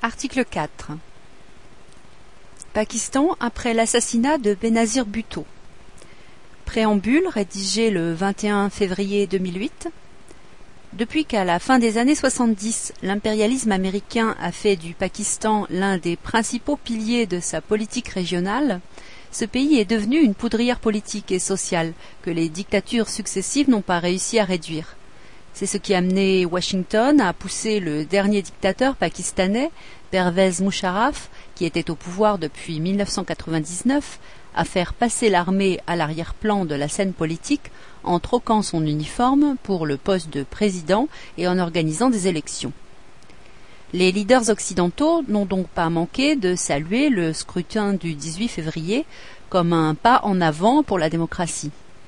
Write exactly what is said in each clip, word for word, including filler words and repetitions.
Article quatre. Pakistan après l'assassinat de Benazir Bhutto. Préambule rédigé le vingt et un février deux mille huit. Depuis qu'à la fin des années soixante-dix, l'impérialisme américain a fait du Pakistan l'un des principaux piliers de sa politique régionale, ce pays est devenu une poudrière politique et sociale que les dictatures successives n'ont pas réussi à réduire. C'est ce qui a amené Washington à pousser le dernier dictateur pakistanais, Pervez Musharraf, qui était au pouvoir depuis mille neuf cent quatre-vingt-dix-neuf, à faire passer l'armée à l'arrière-plan de la scène politique en troquant son uniforme pour le poste de président et en organisant des élections. Les leaders occidentaux n'ont donc pas manqué de saluer le scrutin du dix-huit février comme un pas en avant pour la démocratie.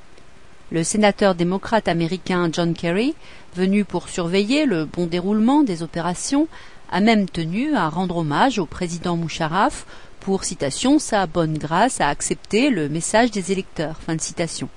Le sénateur démocrate américain John Kerry, venu pour surveiller le bon déroulement des opérations, a même tenu à rendre hommage au président Musharraf pour, citation, sa bonne grâce à accepter le message des électeurs. Fin de citation.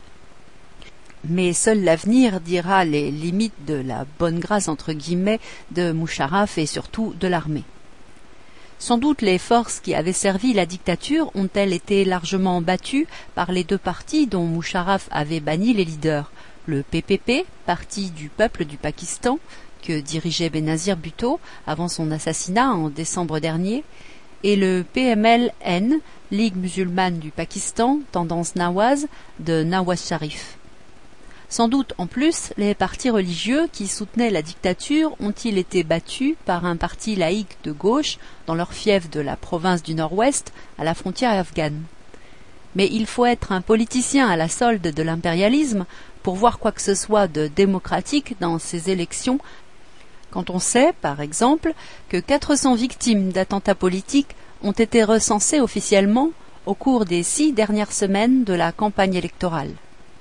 Mais seul l'avenir dira les limites de la bonne grâce entre guillemets de Musharraf et surtout de l'armée. Sans doute les forces qui avaient servi la dictature ont-elles été largement battues par les deux partis dont Musharraf avait banni les leaders, le P P P, parti du peuple du Pakistan, que dirigeait Benazir Bhutto avant son assassinat en décembre dernier, et le P M L N, Ligue musulmane du Pakistan, tendance Nawaz, de Nawaz Sharif. Sans doute, en plus, les partis religieux qui soutenaient la dictature ont-ils été battus par un parti laïque de gauche dans leur fief de la province du Nord-Ouest, à la frontière afghane. Mais il faut être un politicien à la solde de l'impérialisme pour voir quoi que ce soit de démocratique dans ces élections, quand on sait, par exemple, que quatre cents victimes d'attentats politiques ont été recensées officiellement au cours des six dernières semaines de la campagne électorale.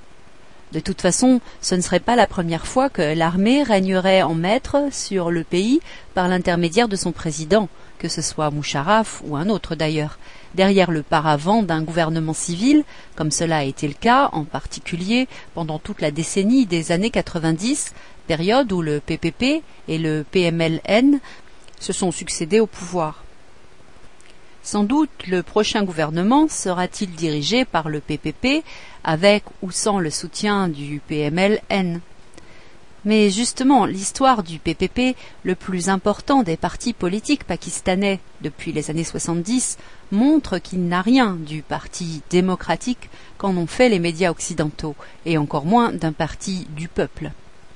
De toute façon, ce ne serait pas la première fois que l'armée régnerait en maître sur le pays par l'intermédiaire de son président, que ce soit Musharraf ou un autre d'ailleurs, derrière le paravent d'un gouvernement civil, comme cela a été le cas en particulier pendant toute la décennie des années quatre-vingt-dix, période où le P P P et le P M L N se sont succédés au pouvoir. Sans doute le prochain gouvernement sera-t-il dirigé par le P P P, avec ou sans le soutien du P M L N. Mais justement, l'histoire du P P P, le plus important des partis politiques pakistanais depuis les années soixante-dix, montre qu'il n'a rien du parti démocratique qu'en ont fait les médias occidentaux, et encore moins d'un parti du peuple.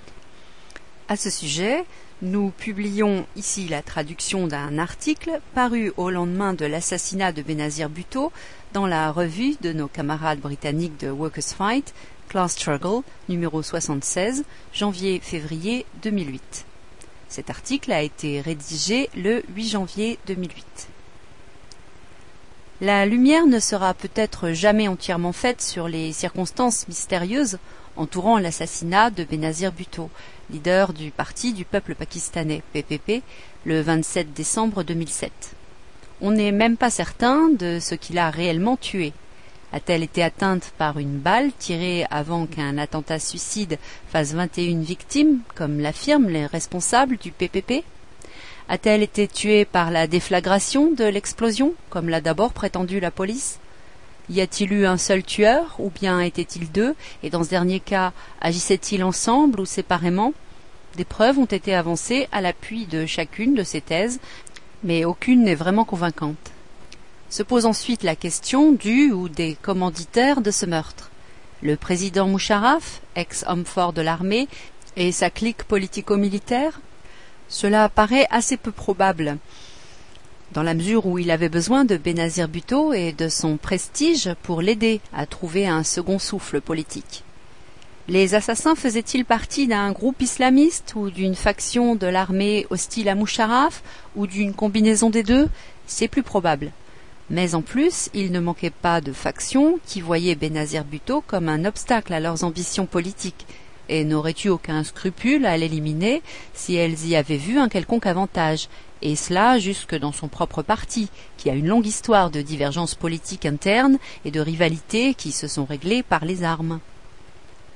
À ce sujet, nous publions ici la traduction d'un article paru au lendemain de l'assassinat de Benazir Bhutto dans la revue de nos camarades britanniques de Workers' Fight, Class Struggle, numéro soixante-seize, janvier-février deux mille huit. Cet article a été rédigé le huit janvier deux mille huit. La lumière ne sera peut-être jamais entièrement faite sur les circonstances mystérieuses entourant l'assassinat de Benazir Bhutto, leader du Parti du peuple pakistanais, P P P, le vingt-sept décembre deux mille sept. On n'est même pas certain de ce qu'il a réellement tué. A-t-elle été atteinte par une balle tirée avant qu'un attentat suicide fasse vingt et une victimes, comme l'affirment les responsables du P P P? A-t-elle été tuée par la déflagration de l'explosion, comme l'a d'abord prétendu la police? Y a-t-il eu un seul tueur, ou bien étaient-ils deux, et dans ce dernier cas, agissaient-ils ensemble ou séparément? Des preuves ont été avancées à l'appui de chacune de ces thèses, mais aucune n'est vraiment convaincante. Se pose ensuite la question du ou des commanditaires de ce meurtre. Le président Musharraf, ex-homme fort de l'armée, et sa clique politico-militaire? Cela paraît assez peu probable, dans la mesure où il avait besoin de Benazir Bhutto et de son prestige pour l'aider à trouver un second souffle politique. Les assassins faisaient-ils partie d'un groupe islamiste ou d'une faction de l'armée hostile à Musharraf ou d'une combinaison des deux? C'est plus probable. Mais en plus, il ne manquait pas de factions qui voyaient Benazir Bhutto comme un obstacle à leurs ambitions politiques et n'auraient eu aucun scrupule à l'éliminer si elles y avaient vu un quelconque avantage, et cela jusque dans son propre parti, qui a une longue histoire de divergences politiques internes et de rivalités qui se sont réglées par les armes.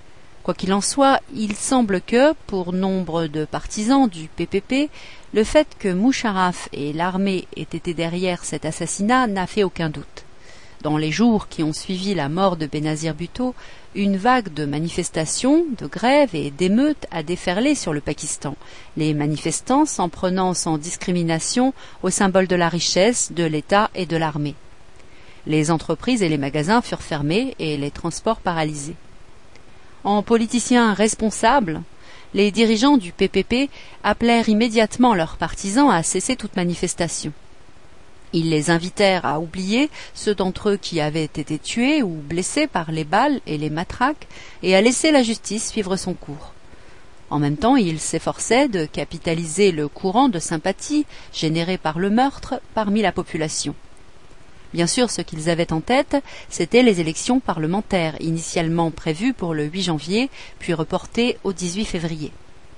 Quoi qu'il en soit, il semble que, pour nombre de partisans du P P P, le fait que Musharraf et l'armée aient été derrière cet assassinat n'a fait aucun doute. Dans les jours qui ont suivi la mort de Benazir Bhutto, une vague de manifestations, de grèves et d'émeutes a déferlé sur le Pakistan, les manifestants s'en prenant sans discrimination aux symboles de la richesse, de l'État et de l'armée. Les entreprises et les magasins furent fermés et les transports paralysés. En politiciens responsables, les dirigeants du P P P appelèrent immédiatement leurs partisans à cesser toute manifestation. Ils les invitèrent à oublier ceux d'entre eux qui avaient été tués ou blessés par les balles et les matraques et à laisser la justice suivre son cours. En même temps, ils s'efforçaient de capitaliser le courant de sympathie généré par le meurtre parmi la population. Bien sûr, ce qu'ils avaient en tête, c'étaient les élections parlementaires, initialement prévues pour le huit janvier, puis reportées au dix-huit février.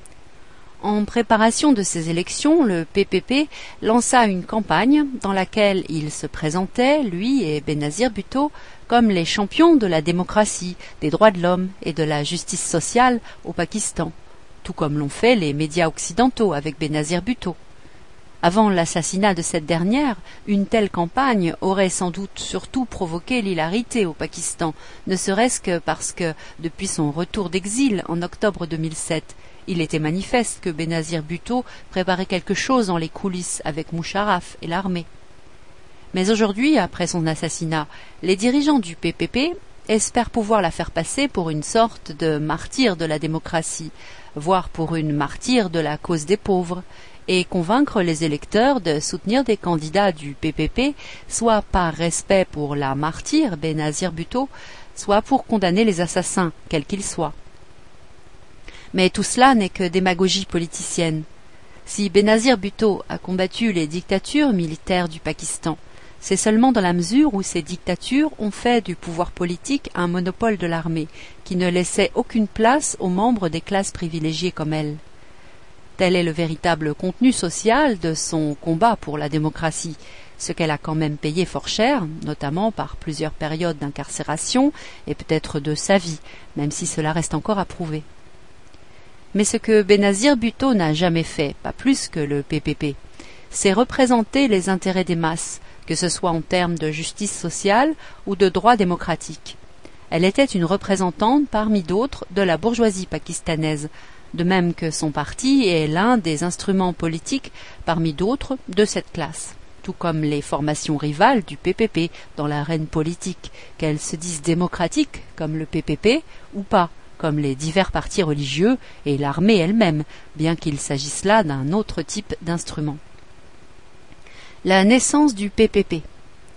En préparation de ces élections, le P P P lança une campagne dans laquelle il se présentait, lui et Benazir Bhutto, comme les champions de la démocratie, des droits de l'homme et de la justice sociale au Pakistan, tout comme l'ont fait les médias occidentaux avec Benazir Bhutto. Avant l'assassinat de cette dernière, une telle campagne aurait sans doute surtout provoqué l'hilarité au Pakistan, ne serait-ce que parce que, depuis son retour d'exil en octobre deux mille sept, il était manifeste que Benazir Bhutto préparait quelque chose dans les coulisses avec Musharraf et l'armée. Mais aujourd'hui, après son assassinat, les dirigeants du P P P espèrent pouvoir la faire passer pour une sorte de martyr de la démocratie, voire pour une martyre de la cause des pauvres, et convaincre les électeurs de soutenir des candidats du P P P, soit par respect pour la martyre Benazir Bhutto, soit pour condamner les assassins, quels qu'ils soient. Mais tout cela n'est que démagogie politicienne. Si Benazir Bhutto a combattu les dictatures militaires du Pakistan, c'est seulement dans la mesure où ces dictatures ont fait du pouvoir politique un monopole de l'armée, qui ne laissait aucune place aux membres des classes privilégiées comme elle. Tel est le véritable contenu social de son combat pour la démocratie, ce qu'elle a quand même payé fort cher, notamment par plusieurs périodes d'incarcération et peut-être de sa vie, même si cela reste encore à prouver. Mais ce que Benazir Bhutto n'a jamais fait, pas plus que le P P P, c'est représenter les intérêts des masses, que ce soit en termes de justice sociale ou de droits démocratiques. Elle était une représentante parmi d'autres de la bourgeoisie pakistanaise, de même que son parti est l'un des instruments politiques parmi d'autres de cette classe, tout comme les formations rivales du P P P dans l'arène politique, qu'elles se disent démocratiques comme le P P P ou pas, comme les divers partis religieux et l'armée elle-même, bien qu'il s'agisse là d'un autre type d'instrument. La naissance du P P P.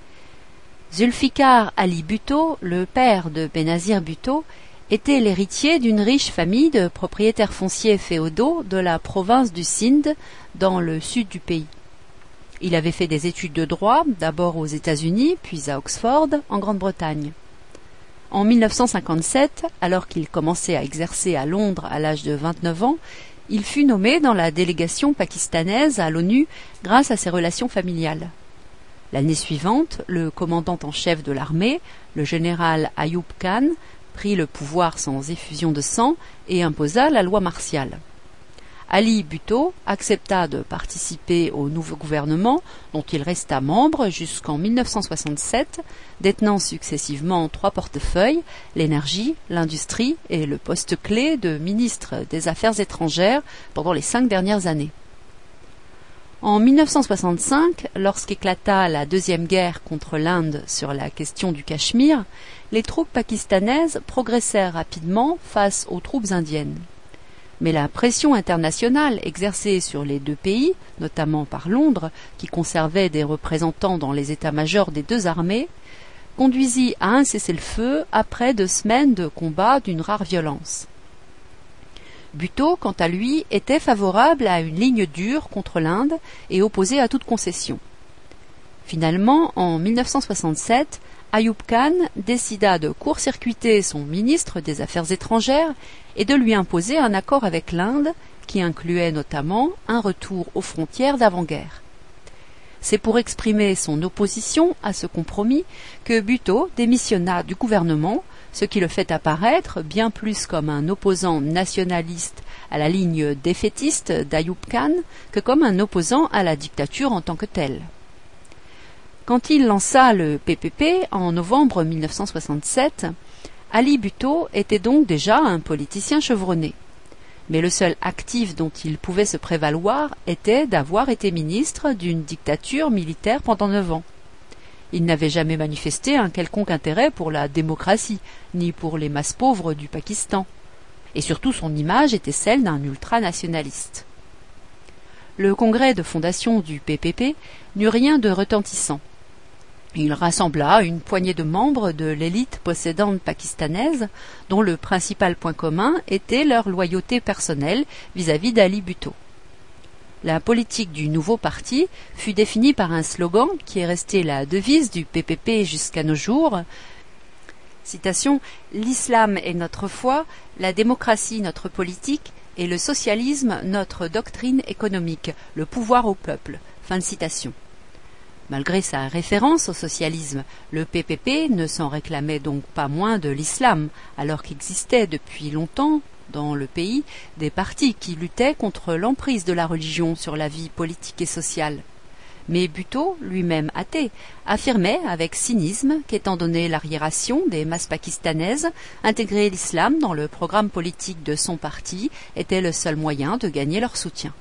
Zulfikar Ali Bhutto, le père de Benazir Bhutto, était l'héritier d'une riche famille de propriétaires fonciers féodaux de la province du Sindh, dans le sud du pays. Il avait fait des études de droit, d'abord aux États-Unis, puis à Oxford, en Grande-Bretagne. En mille neuf cent cinquante-sept, alors qu'il commençait à exercer à Londres à l'âge de vingt-neuf ans, il fut nommé dans la délégation pakistanaise à l'ONU grâce à ses relations familiales. L'année suivante, le commandant en chef de l'armée, le général Ayub Khan, prit le pouvoir sans effusion de sang et imposa la loi martiale. Ali Bhutto accepta de participer au nouveau gouvernement dont il resta membre jusqu'en mille neuf cent soixante-sept, détenant successivement trois portefeuilles, l'énergie, l'industrie et le poste clé de ministre des Affaires étrangères pendant les cinq dernières années. En mille neuf cent soixante-cinq, lorsqu'éclata la deuxième guerre contre l'Inde sur la question du Cachemire, les troupes pakistanaises progressèrent rapidement face aux troupes indiennes. Mais la pression internationale exercée sur les deux pays, notamment par Londres, qui conservait des représentants dans les états-majors des deux armées, conduisit à un cessez-le-feu après deux semaines de combats d'une rare violence. Bhutto, quant à lui, était favorable à une ligne dure contre l'Inde et opposé à toute concession. Finalement, en mille neuf cent soixante-sept, Ayub Khan décida de court-circuiter son ministre des Affaires étrangères et de lui imposer un accord avec l'Inde qui incluait notamment un retour aux frontières d'avant-guerre. C'est pour exprimer son opposition à ce compromis que Bhutto démissionna du gouvernement, ce qui le fait apparaître bien plus comme un opposant nationaliste à la ligne défaitiste d'Ayoub Khan que comme un opposant à la dictature en tant que telle. Quand il lança le P P P en novembre mille neuf cent soixante-sept, Ali Bhutto était donc déjà un politicien chevronné. Mais le seul actif dont il pouvait se prévaloir était d'avoir été ministre d'une dictature militaire pendant neuf ans. Il n'avait jamais manifesté un quelconque intérêt pour la démocratie, ni pour les masses pauvres du Pakistan. Et surtout son image était celle d'un ultranationaliste. Le congrès de fondation du P P P n'eut rien de retentissant. Il rassembla une poignée de membres de l'élite possédante pakistanaise, dont le principal point commun était leur loyauté personnelle vis-à-vis d'Ali Bhutto. La politique du nouveau parti fut définie par un slogan qui est resté la devise du P P P jusqu'à nos jours. Citation, « L'islam est notre foi, la démocratie notre politique et le socialisme notre doctrine économique, le pouvoir au peuple. » Fin de citation. Malgré sa référence au socialisme, le P P P ne s'en réclamait donc pas moins de l'islam, alors qu'existaient depuis longtemps dans le pays des partis qui luttaient contre l'emprise de la religion sur la vie politique et sociale. Mais Bhutto, lui-même athée, affirmait avec cynisme qu'étant donné l'arriération des masses pakistanaises, intégrer l'islam dans le programme politique de son parti était le seul moyen de gagner leur soutien.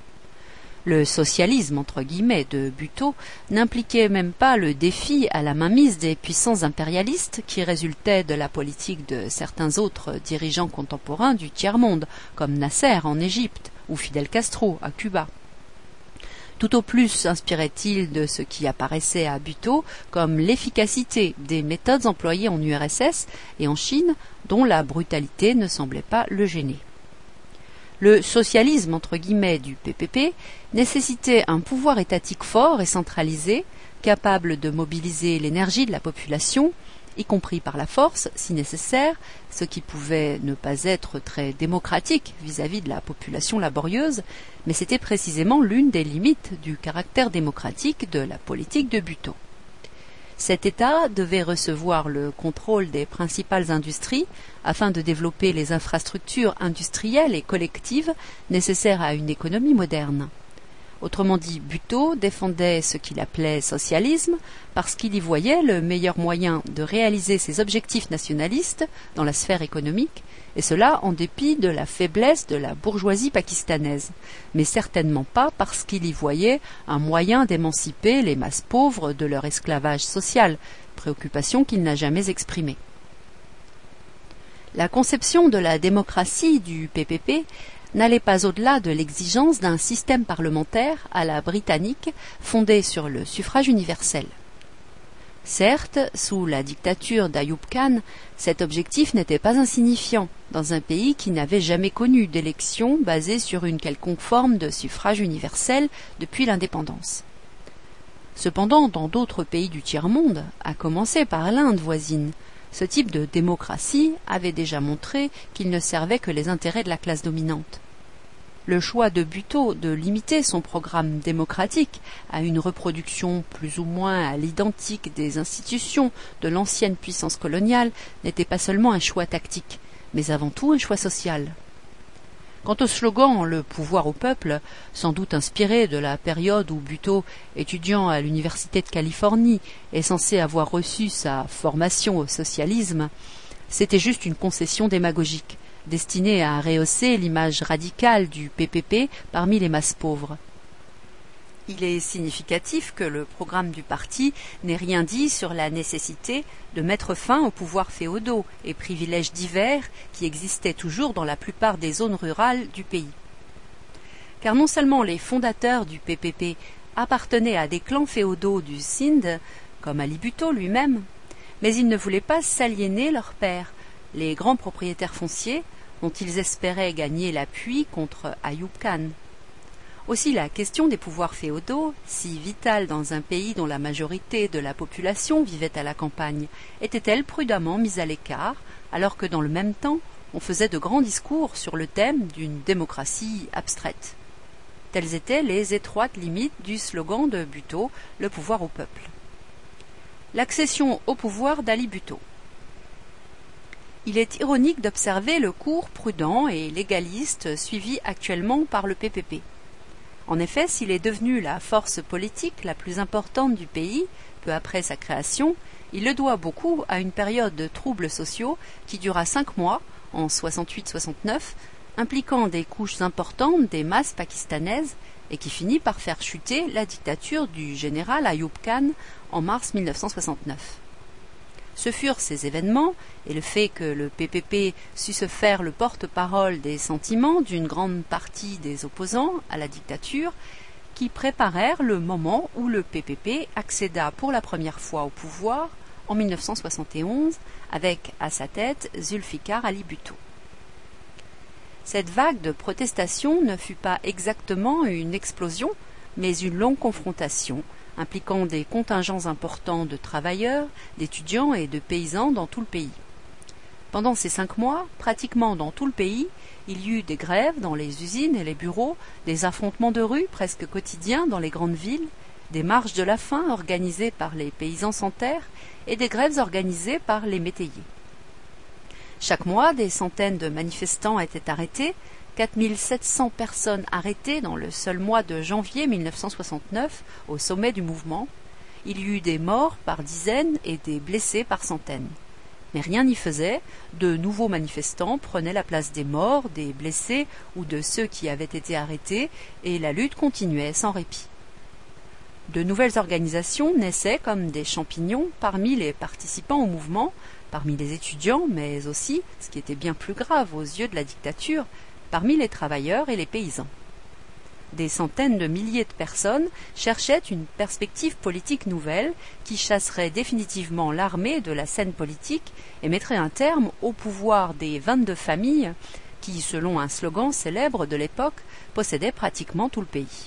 Le socialisme, entre guillemets, de Bhutto n'impliquait même pas le défi à la mainmise des puissances impérialistes qui résultait de la politique de certains autres dirigeants contemporains du tiers-monde, comme Nasser en Égypte ou Fidel Castro à Cuba. Tout au plus s'inspirait-il de ce qui apparaissait à Bhutto comme l'efficacité des méthodes employées en U R S S et en Chine, dont la brutalité ne semblait pas le gêner. Le socialisme entre guillemets du P P P nécessitait un pouvoir étatique fort et centralisé, capable de mobiliser l'énergie de la population, y compris par la force, si nécessaire, ce qui pouvait ne pas être très démocratique vis-à-vis de la population laborieuse, mais c'était précisément l'une des limites du caractère démocratique de la politique de Bhutto. Cet État devait recevoir le contrôle des principales industries afin de développer les infrastructures industrielles et collectives nécessaires à une économie moderne. Autrement dit, Bhutto défendait ce qu'il appelait socialisme parce qu'il y voyait le meilleur moyen de réaliser ses objectifs nationalistes dans la sphère économique, et cela en dépit de la faiblesse de la bourgeoisie pakistanaise, mais certainement pas parce qu'il y voyait un moyen d'émanciper les masses pauvres de leur esclavage social, préoccupation qu'il n'a jamais exprimée. La conception de la démocratie du P P P n'allait pas au-delà de l'exigence d'un système parlementaire à la britannique fondé sur le suffrage universel. Certes, sous la dictature d'Ayoub Khan, cet objectif n'était pas insignifiant dans un pays qui n'avait jamais connu d'élection basée sur une quelconque forme de suffrage universel depuis l'indépendance. Cependant, dans d'autres pays du tiers-monde, à commencer par l'Inde voisine, ce type de démocratie avait déjà montré qu'il ne servait que les intérêts de la classe dominante. Le choix de Bhutto de limiter son programme démocratique à une reproduction plus ou moins à l'identique des institutions de l'ancienne puissance coloniale n'était pas seulement un choix tactique, mais avant tout un choix social. Quant au slogan « Le pouvoir au peuple », sans doute inspiré de la période où Bhutto, étudiant à l'Université de Californie, est censé avoir reçu sa formation au socialisme, c'était juste une concession démagogique, destinée à rehausser l'image radicale du P P P parmi les masses pauvres. Il est significatif que le programme du parti n'ait rien dit sur la nécessité de mettre fin aux pouvoirs féodaux et privilèges divers qui existaient toujours dans la plupart des zones rurales du pays. Car non seulement les fondateurs du P P P appartenaient à des clans féodaux du Sindh, comme Ali Bhutto lui-même, mais ils ne voulaient pas s'aliéner leurs pères, les grands propriétaires fonciers dont ils espéraient gagner l'appui contre Ayoub Khan. Aussi la question des pouvoirs féodaux, si vitale dans un pays dont la majorité de la population vivait à la campagne, était-elle prudemment mise à l'écart, alors que dans le même temps, on faisait de grands discours sur le thème d'une démocratie abstraite. Telles étaient les étroites limites du slogan de Bhutto, « Le pouvoir au peuple ». L'accession au pouvoir d'Ali Bhutto. Il est ironique d'observer le cours prudent et légaliste suivi actuellement par le P P P. En effet, s'il est devenu la force politique la plus importante du pays, peu après sa création, il le doit beaucoup à une période de troubles sociaux qui dura cinq mois, en soixante-huit soixante-neuf, impliquant des couches importantes des masses pakistanaises et qui finit par faire chuter la dictature du général Ayoub Khan en mars mille neuf cent soixante-neuf. Ce furent ces événements, et le fait que le P P P sut se faire le porte-parole des sentiments d'une grande partie des opposants à la dictature, qui préparèrent le moment où le P P P accéda pour la première fois au pouvoir en mille neuf cent soixante et onze, avec à sa tête Zulfikar Ali Bhutto. Cette vague de protestation ne fut pas exactement une explosion, mais une longue confrontation, impliquant des contingents importants de travailleurs, d'étudiants et de paysans dans tout le pays. Pendant ces cinq mois, pratiquement dans tout le pays, il y eut des grèves dans les usines et les bureaux, des affrontements de rue presque quotidiens dans les grandes villes, des marches de la faim organisées par les paysans sans terre et des grèves organisées par les métayers. Chaque mois, des centaines de manifestants étaient arrêtés, quatre mille sept cents personnes arrêtées dans le seul mois de janvier mille neuf cent soixante-neuf, au sommet du mouvement. Il y eut des morts par dizaines et des blessés par centaines. Mais rien n'y faisait, de nouveaux manifestants prenaient la place des morts, des blessés ou de ceux qui avaient été arrêtés, et la lutte continuait sans répit. De nouvelles organisations naissaient comme des champignons parmi les participants au mouvement, parmi les étudiants, mais aussi, ce qui était bien plus grave aux yeux de la dictature, parmi les travailleurs et les paysans. Des centaines de milliers de personnes cherchaient une perspective politique nouvelle qui chasserait définitivement l'armée de la scène politique et mettrait un terme au pouvoir des vingt-deux familles qui, selon un slogan célèbre de l'époque, possédaient pratiquement tout le pays.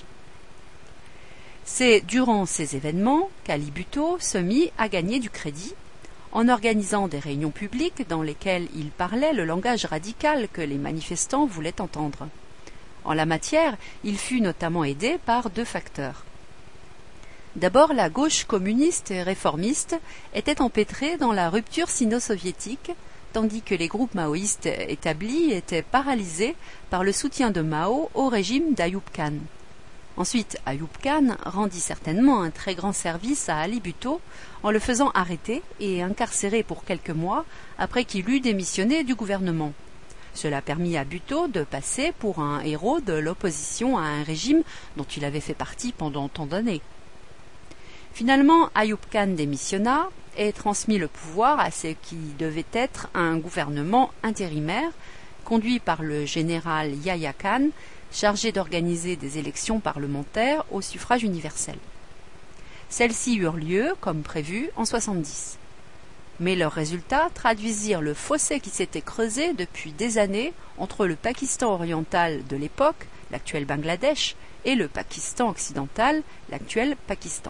C'est durant ces événements qu'Ali Bhutto se mit à gagner du crédit en organisant des réunions publiques dans lesquelles il parlait le langage radical que les manifestants voulaient entendre. En la matière, il fut notamment aidé par deux facteurs. D'abord, la gauche communiste et réformiste était empêtrée dans la rupture sino-soviétique, tandis que les groupes maoïstes établis étaient paralysés par le soutien de Mao au régime d'Ayoub Khan. Ensuite, Ayoub Khan rendit certainement un très grand service à Ali Bhutto en le faisant arrêter et incarcérer pour quelques mois après qu'il eut démissionné du gouvernement. Cela permit à Bhutto de passer pour un héros de l'opposition à un régime dont il avait fait partie pendant tant d'années. Finalement, Ayoub Khan démissionna et transmit le pouvoir à ce qui devait être un gouvernement intérimaire conduit par le général Yahya Khan, chargé d'organiser des élections parlementaires au suffrage universel. Celles-ci eurent lieu, comme prévu, en soixante-dix. Mais leurs résultats traduisirent le fossé qui s'était creusé depuis des années entre le Pakistan oriental de l'époque, l'actuel Bangladesh, et le Pakistan occidental, l'actuel Pakistan.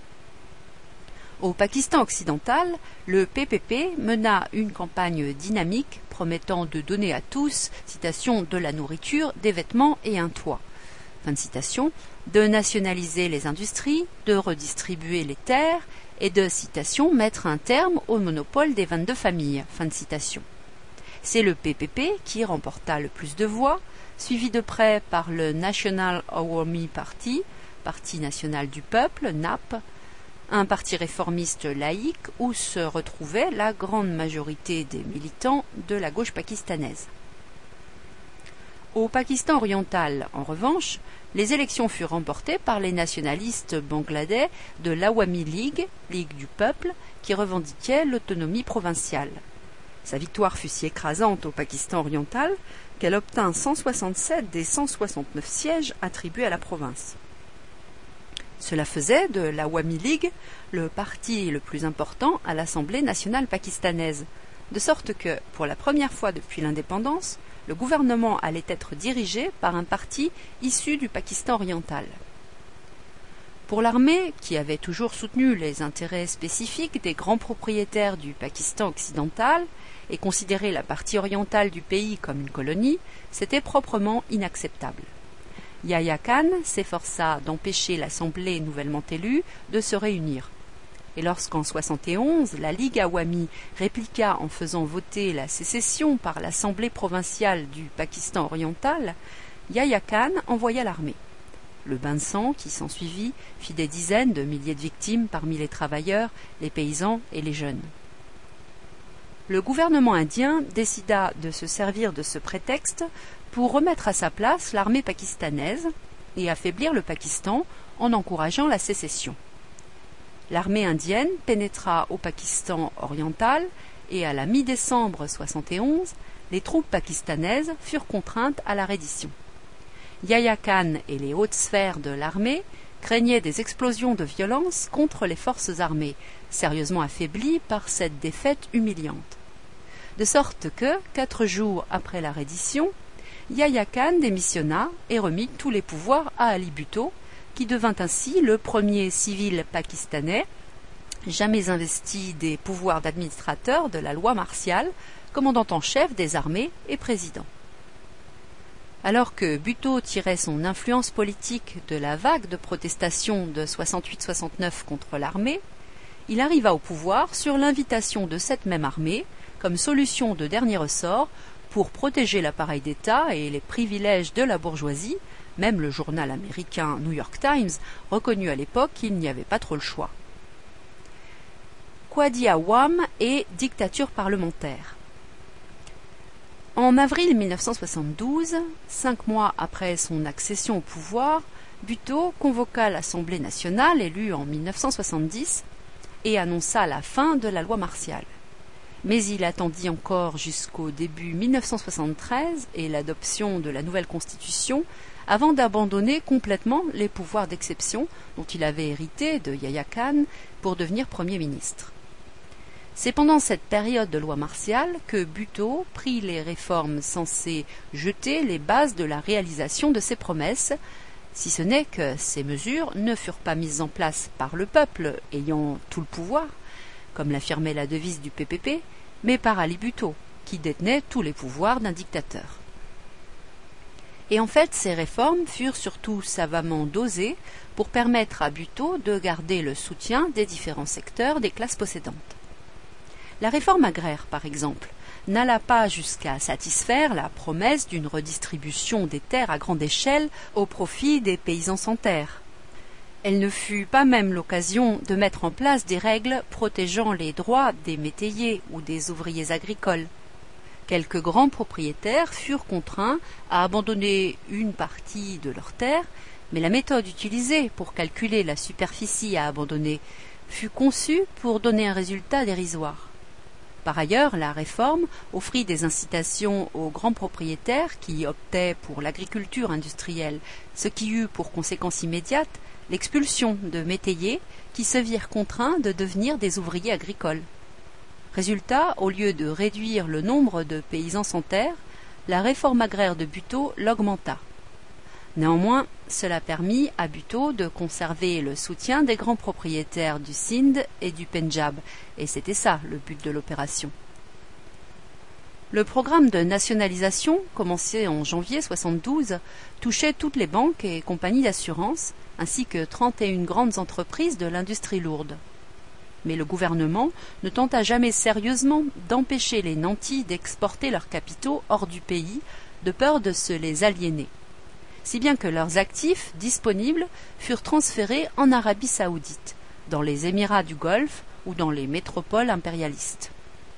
Au Pakistan occidental, le P P P mena une campagne dynamique promettant de donner à tous, citation, de la nourriture, des vêtements et un toit. Fin de citation, de nationaliser les industries, de redistribuer les terres et de, citation, mettre un terme au monopole des vingt-deux familles. Fin de citation. C'est le P P P qui remporta le plus de voix, suivi de près par le National Awami Party, Parti national du peuple, N A P, un parti réformiste laïque où se retrouvait la grande majorité des militants de la gauche pakistanaise. Au Pakistan oriental, en revanche, les élections furent remportées par les nationalistes bangladais de l'Awami League, Ligue du peuple, qui revendiquait l'autonomie provinciale. Sa victoire fut si écrasante au Pakistan oriental qu'elle obtint cent soixante-sept des cent soixante-neuf sièges attribués à la province. Cela faisait de l'Awami League le parti le plus important à l'Assemblée nationale pakistanaise, de sorte que, pour la première fois depuis l'indépendance, le gouvernement allait être dirigé par un parti issu du Pakistan oriental. Pour l'armée, qui avait toujours soutenu les intérêts spécifiques des grands propriétaires du Pakistan occidental et considéré la partie orientale du pays comme une colonie, c'était proprement inacceptable. Yahya Khan s'efforça d'empêcher l'Assemblée nouvellement élue de se réunir. Et lorsqu'en soixante et onze, la Ligue Awami répliqua en faisant voter la sécession par l'Assemblée provinciale du Pakistan oriental, Yahya Khan envoya l'armée. Le bain de sang qui s'ensuivit fit des dizaines de milliers de victimes parmi les travailleurs, les paysans et les jeunes. Le gouvernement indien décida de se servir de ce prétexte pour remettre à sa place l'armée pakistanaise et affaiblir le Pakistan en encourageant la sécession. L'armée indienne pénétra au Pakistan oriental et à la mi-décembre soixante et onze, les troupes pakistanaises furent contraintes à la reddition. Yahya Khan et les hautes sphères de l'armée craignaient des explosions de violence contre les forces armées, sérieusement affaiblies par cette défaite humiliante. De sorte que, quatre jours après la reddition, Yahya Khan démissionna et remit tous les pouvoirs à Ali Bhutto, qui devint ainsi le premier civil pakistanais jamais investi des pouvoirs d'administrateur de la loi martiale, commandant en chef des armées et président. Alors que Bhutto tirait son influence politique de la vague de protestations de soixante-huit soixante-neuf contre l'armée, il arriva au pouvoir sur l'invitation de cette même armée, comme solution de dernier ressort, pour protéger l'appareil d'État et les privilèges de la bourgeoisie. Même le journal américain New York Times reconnut à l'époque qu'il n'y avait pas trop le choix. Quadi Awam et dictature parlementaire. En avril mille neuf cent soixante-douze, cinq mois après son accession au pouvoir, Bhutto convoqua l'Assemblée nationale élue en mille neuf cent soixante-dix et annonça la fin de la loi martiale. Mais il attendit encore jusqu'au début mille neuf cent soixante-treize et l'adoption de la nouvelle constitution avant d'abandonner complètement les pouvoirs d'exception dont il avait hérité de Yahya Khan pour devenir Premier ministre. C'est pendant cette période de loi martiale que Bhutto prit les réformes censées jeter les bases de la réalisation de ses promesses, si ce n'est que ces mesures ne furent pas mises en place par le peuple ayant tout le pouvoir, comme l'affirmait la devise du P P P, mais par Ali Bhutto, qui détenait tous les pouvoirs d'un dictateur. Et en fait, ces réformes furent surtout savamment dosées pour permettre à Bhutto de garder le soutien des différents secteurs des classes possédantes. La réforme agraire, par exemple, n'alla pas jusqu'à satisfaire la promesse d'une redistribution des terres à grande échelle au profit des paysans sans terre. Elle ne fut pas même l'occasion de mettre en place des règles protégeant les droits des métayers ou des ouvriers agricoles. Quelques grands propriétaires furent contraints à abandonner une partie de leurs terres, mais la méthode utilisée pour calculer la superficie à abandonner fut conçue pour donner un résultat dérisoire. Par ailleurs, la réforme offrit des incitations aux grands propriétaires qui optaient pour l'agriculture industrielle, ce qui eut pour conséquence immédiate l'expulsion de métayers qui se virent contraints de devenir des ouvriers agricoles. Résultat, au lieu de réduire le nombre de paysans sans terre, la réforme agraire de Bhutto l'augmenta. Néanmoins, cela permit à Bhutto de conserver le soutien des grands propriétaires du Sindh et du Pendjab, et c'était ça le but de l'opération. Le programme de nationalisation, commencé en janvier soixante-douze, touchait toutes les banques et compagnies d'assurance, ainsi que trente et une grandes entreprises de l'industrie lourde. Mais le gouvernement ne tenta jamais sérieusement d'empêcher les nantis d'exporter leurs capitaux hors du pays, de peur de se les aliéner. Si bien que leurs actifs disponibles furent transférés en Arabie saoudite, dans les Émirats du Golfe ou dans les métropoles impérialistes.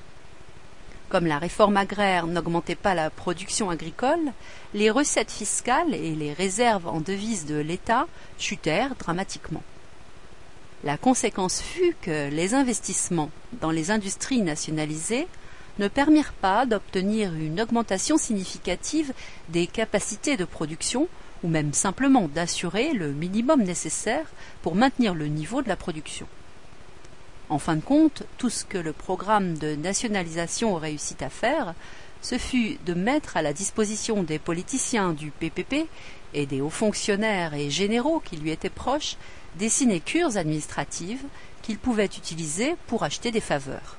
Comme la réforme agraire n'augmentait pas la production agricole, les recettes fiscales et les réserves en devises de l'État chutèrent dramatiquement. La conséquence fut que les investissements dans les industries nationalisées ne permirent pas d'obtenir une augmentation significative des capacités de production ou même simplement d'assurer le minimum nécessaire pour maintenir le niveau de la production. En fin de compte, tout ce que le programme de nationalisation réussit à faire, ce fut de mettre à la disposition des politiciens du P P P et des hauts fonctionnaires et généraux qui lui étaient proches des sinécures administratives qu'ils pouvaient utiliser pour acheter des faveurs.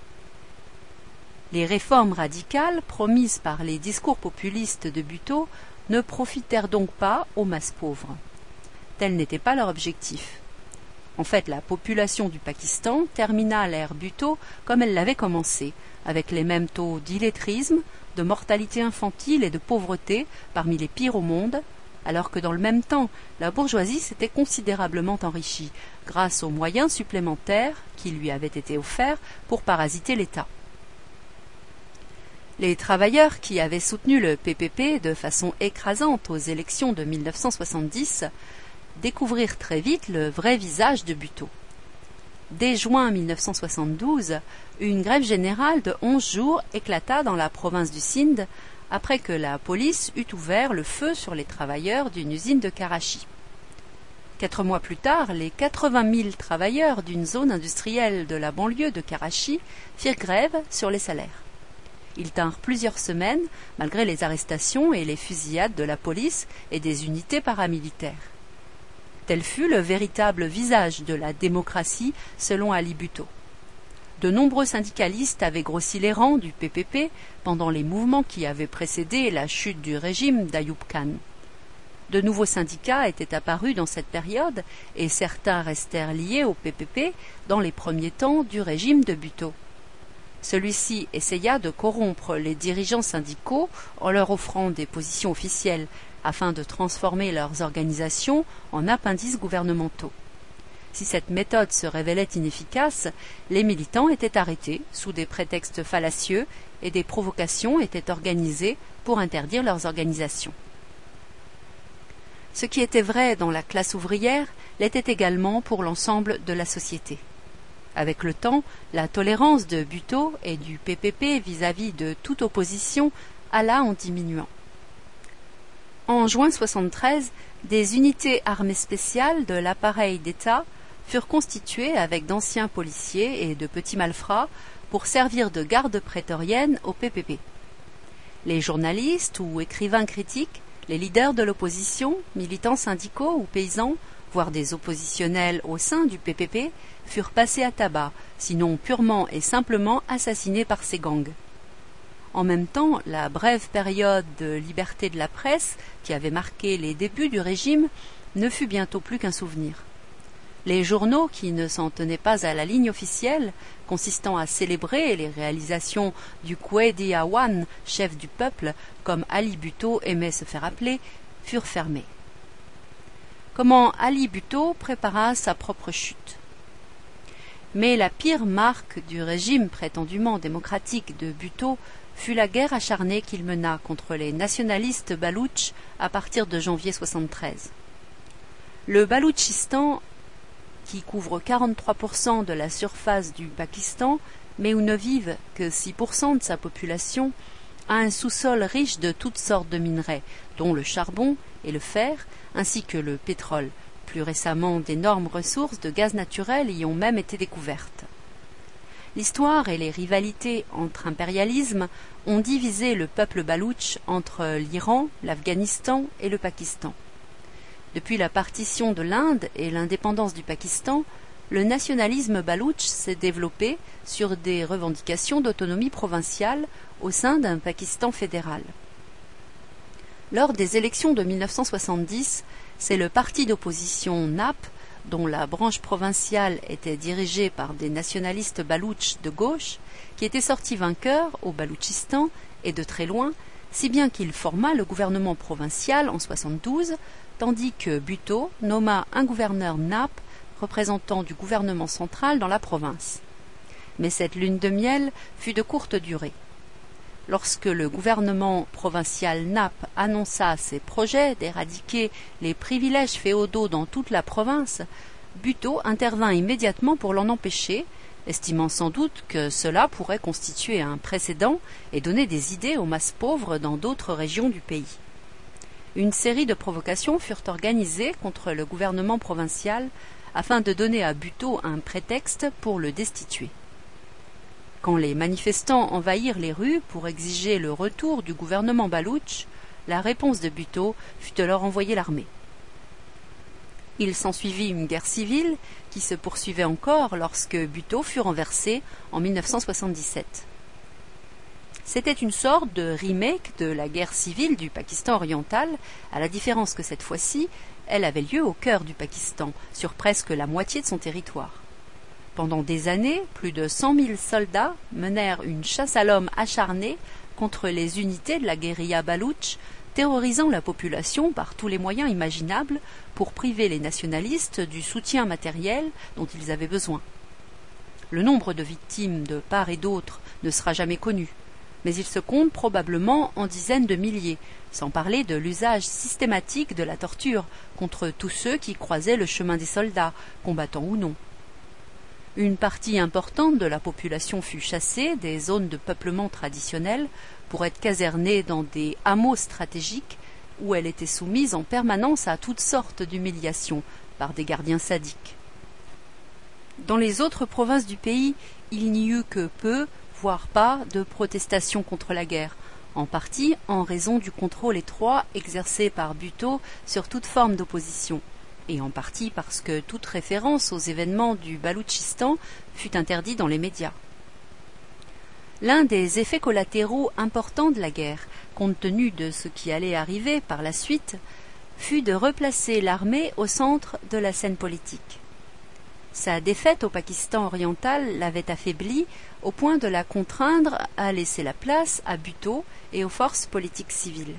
Les réformes radicales promises par les discours populistes de Bhutto ne profitèrent donc pas aux masses pauvres. Tel n'était pas leur objectif. En fait, la population du Pakistan termina l'ère Bhutto comme elle l'avait commencé, avec les mêmes taux d'illettrisme, de mortalité infantile et de pauvreté parmi les pires au monde, alors que dans le même temps, la bourgeoisie s'était considérablement enrichie grâce aux moyens supplémentaires qui lui avaient été offerts pour parasiter l'État. Les travailleurs qui avaient soutenu le P P P de façon écrasante aux élections de mille neuf cent soixante-dix découvrirent très vite le vrai visage de Bhutto. Dès juin mille neuf cent soixante-douze, une grève générale de onze jours éclata dans la province du Sindh après que la police eut ouvert le feu sur les travailleurs d'une usine de Karachi. Quatre mois plus tard, les quatre-vingt mille travailleurs d'une zone industrielle de la banlieue de Karachi firent grève sur les salaires. Ils tinrent plusieurs semaines, malgré les arrestations et les fusillades de la police et des unités paramilitaires. Tel fut le véritable visage de la démocratie selon Ali Bhutto. De nombreux syndicalistes avaient grossi les rangs du P P P pendant les mouvements qui avaient précédé la chute du régime d'Ayub Khan. De nouveaux syndicats étaient apparus dans cette période et certains restèrent liés au P P P dans les premiers temps du régime de Bhutto. Celui-ci essaya de corrompre les dirigeants syndicaux en leur offrant des positions officielles afin de transformer leurs organisations en appendices gouvernementaux. Si cette méthode se révélait inefficace, les militants étaient arrêtés sous des prétextes fallacieux et des provocations étaient organisées pour interdire leurs organisations. Ce qui était vrai dans la classe ouvrière l'était également pour l'ensemble de la société. Avec le temps, la tolérance de Bhutto et du P P P vis-à-vis de toute opposition alla en diminuant. En juin soixante-treize, des unités armées spéciales de l'appareil d'État furent constituées avec d'anciens policiers et de petits malfrats pour servir de garde prétorienne au P P P. Les journalistes ou écrivains critiques, les leaders de l'opposition, militants syndicaux ou paysans, voire des oppositionnels au sein du P P P, furent passés à tabac, sinon purement et simplement assassinés par ces gangs. En même temps, la brève période de liberté de la presse, qui avait marqué les débuts du régime, ne fut bientôt plus qu'un souvenir. Les journaux, qui ne s'en tenaient pas à la ligne officielle, consistant à célébrer les réalisations du Quaidi Awan, chef du peuple, comme Ali Bhutto aimait se faire appeler, furent fermés. Comment Ali Bhutto prépara sa propre chute. Mais la pire marque du régime prétendument démocratique de Bhutto fut la guerre acharnée qu'il mena contre les nationalistes baloutches à partir de janvier soixante-treize. Le Baloutchistan, qui couvre quarante-trois pour cent de la surface du Pakistan, mais où ne vivent que six pour cent de sa population, a un sous-sol riche de toutes sortes de minerais, dont le charbon et le fer, ainsi que le pétrole. Plus récemment, d'énormes ressources de gaz naturel y ont même été découvertes. L'histoire et les rivalités entre impérialismes ont divisé le peuple baloutche entre l'Iran, l'Afghanistan et le Pakistan. Depuis la partition de l'Inde et l'indépendance du Pakistan, le nationalisme baloutche s'est développé sur des revendications d'autonomie provinciale au sein d'un Pakistan fédéral. Lors des élections de mille neuf cent soixante-dix, c'est le parti d'opposition N A P, dont la branche provinciale était dirigée par des nationalistes baloutches de gauche, qui était sorti vainqueur au Baloutchistan et de très loin, si bien qu'il forma le gouvernement provincial en soixante-douze, tandis que Bhutto nomma un gouverneur N A P, représentant du gouvernement central dans la province. Mais cette lune de miel fut de courte durée. Lorsque le gouvernement provincial N A P annonça ses projets d'éradiquer les privilèges féodaux dans toute la province, Bhutto intervint immédiatement pour l'en empêcher, estimant sans doute que cela pourrait constituer un précédent et donner des idées aux masses pauvres dans d'autres régions du pays. Une série de provocations furent organisées contre le gouvernement provincial afin de donner à Bhutto un prétexte pour le destituer. Quand les manifestants envahirent les rues pour exiger le retour du gouvernement baloutche, la réponse de Bhutto fut de leur envoyer l'armée. Il s'ensuivit une guerre civile qui se poursuivait encore lorsque Bhutto fut renversé en mille neuf cent soixante-dix-sept. C'était une sorte de remake de la guerre civile du Pakistan oriental, à la différence que cette fois-ci, elle avait lieu au cœur du Pakistan, sur presque la moitié de son territoire. Pendant des années, plus de cent mille soldats menèrent une chasse à l'homme acharnée contre les unités de la guérilla baloutche, terrorisant la population par tous les moyens imaginables pour priver les nationalistes du soutien matériel dont ils avaient besoin. Le nombre de victimes de part et d'autre ne sera jamais connu, mais il se compte probablement en dizaines de milliers, sans parler de l'usage systématique de la torture contre tous ceux qui croisaient le chemin des soldats, combattants ou non. Une partie importante de la population fut chassée des zones de peuplement traditionnelles pour être casernée dans des hameaux stratégiques où elle était soumise en permanence à toutes sortes d'humiliations par des gardiens sadiques. Dans les autres provinces du pays, il n'y eut que peu, voire pas, de protestations contre la guerre, en partie en raison du contrôle étroit exercé par Bhutto sur toute forme d'opposition, et en partie parce que toute référence aux événements du Baloutchistan fut interdite dans les médias. L'un des effets collatéraux importants de la guerre, compte tenu de ce qui allait arriver par la suite, fut de replacer l'armée au centre de la scène politique. Sa défaite au Pakistan oriental l'avait affaiblie au point de la contraindre à laisser la place à Bhutto et aux forces politiques civiles.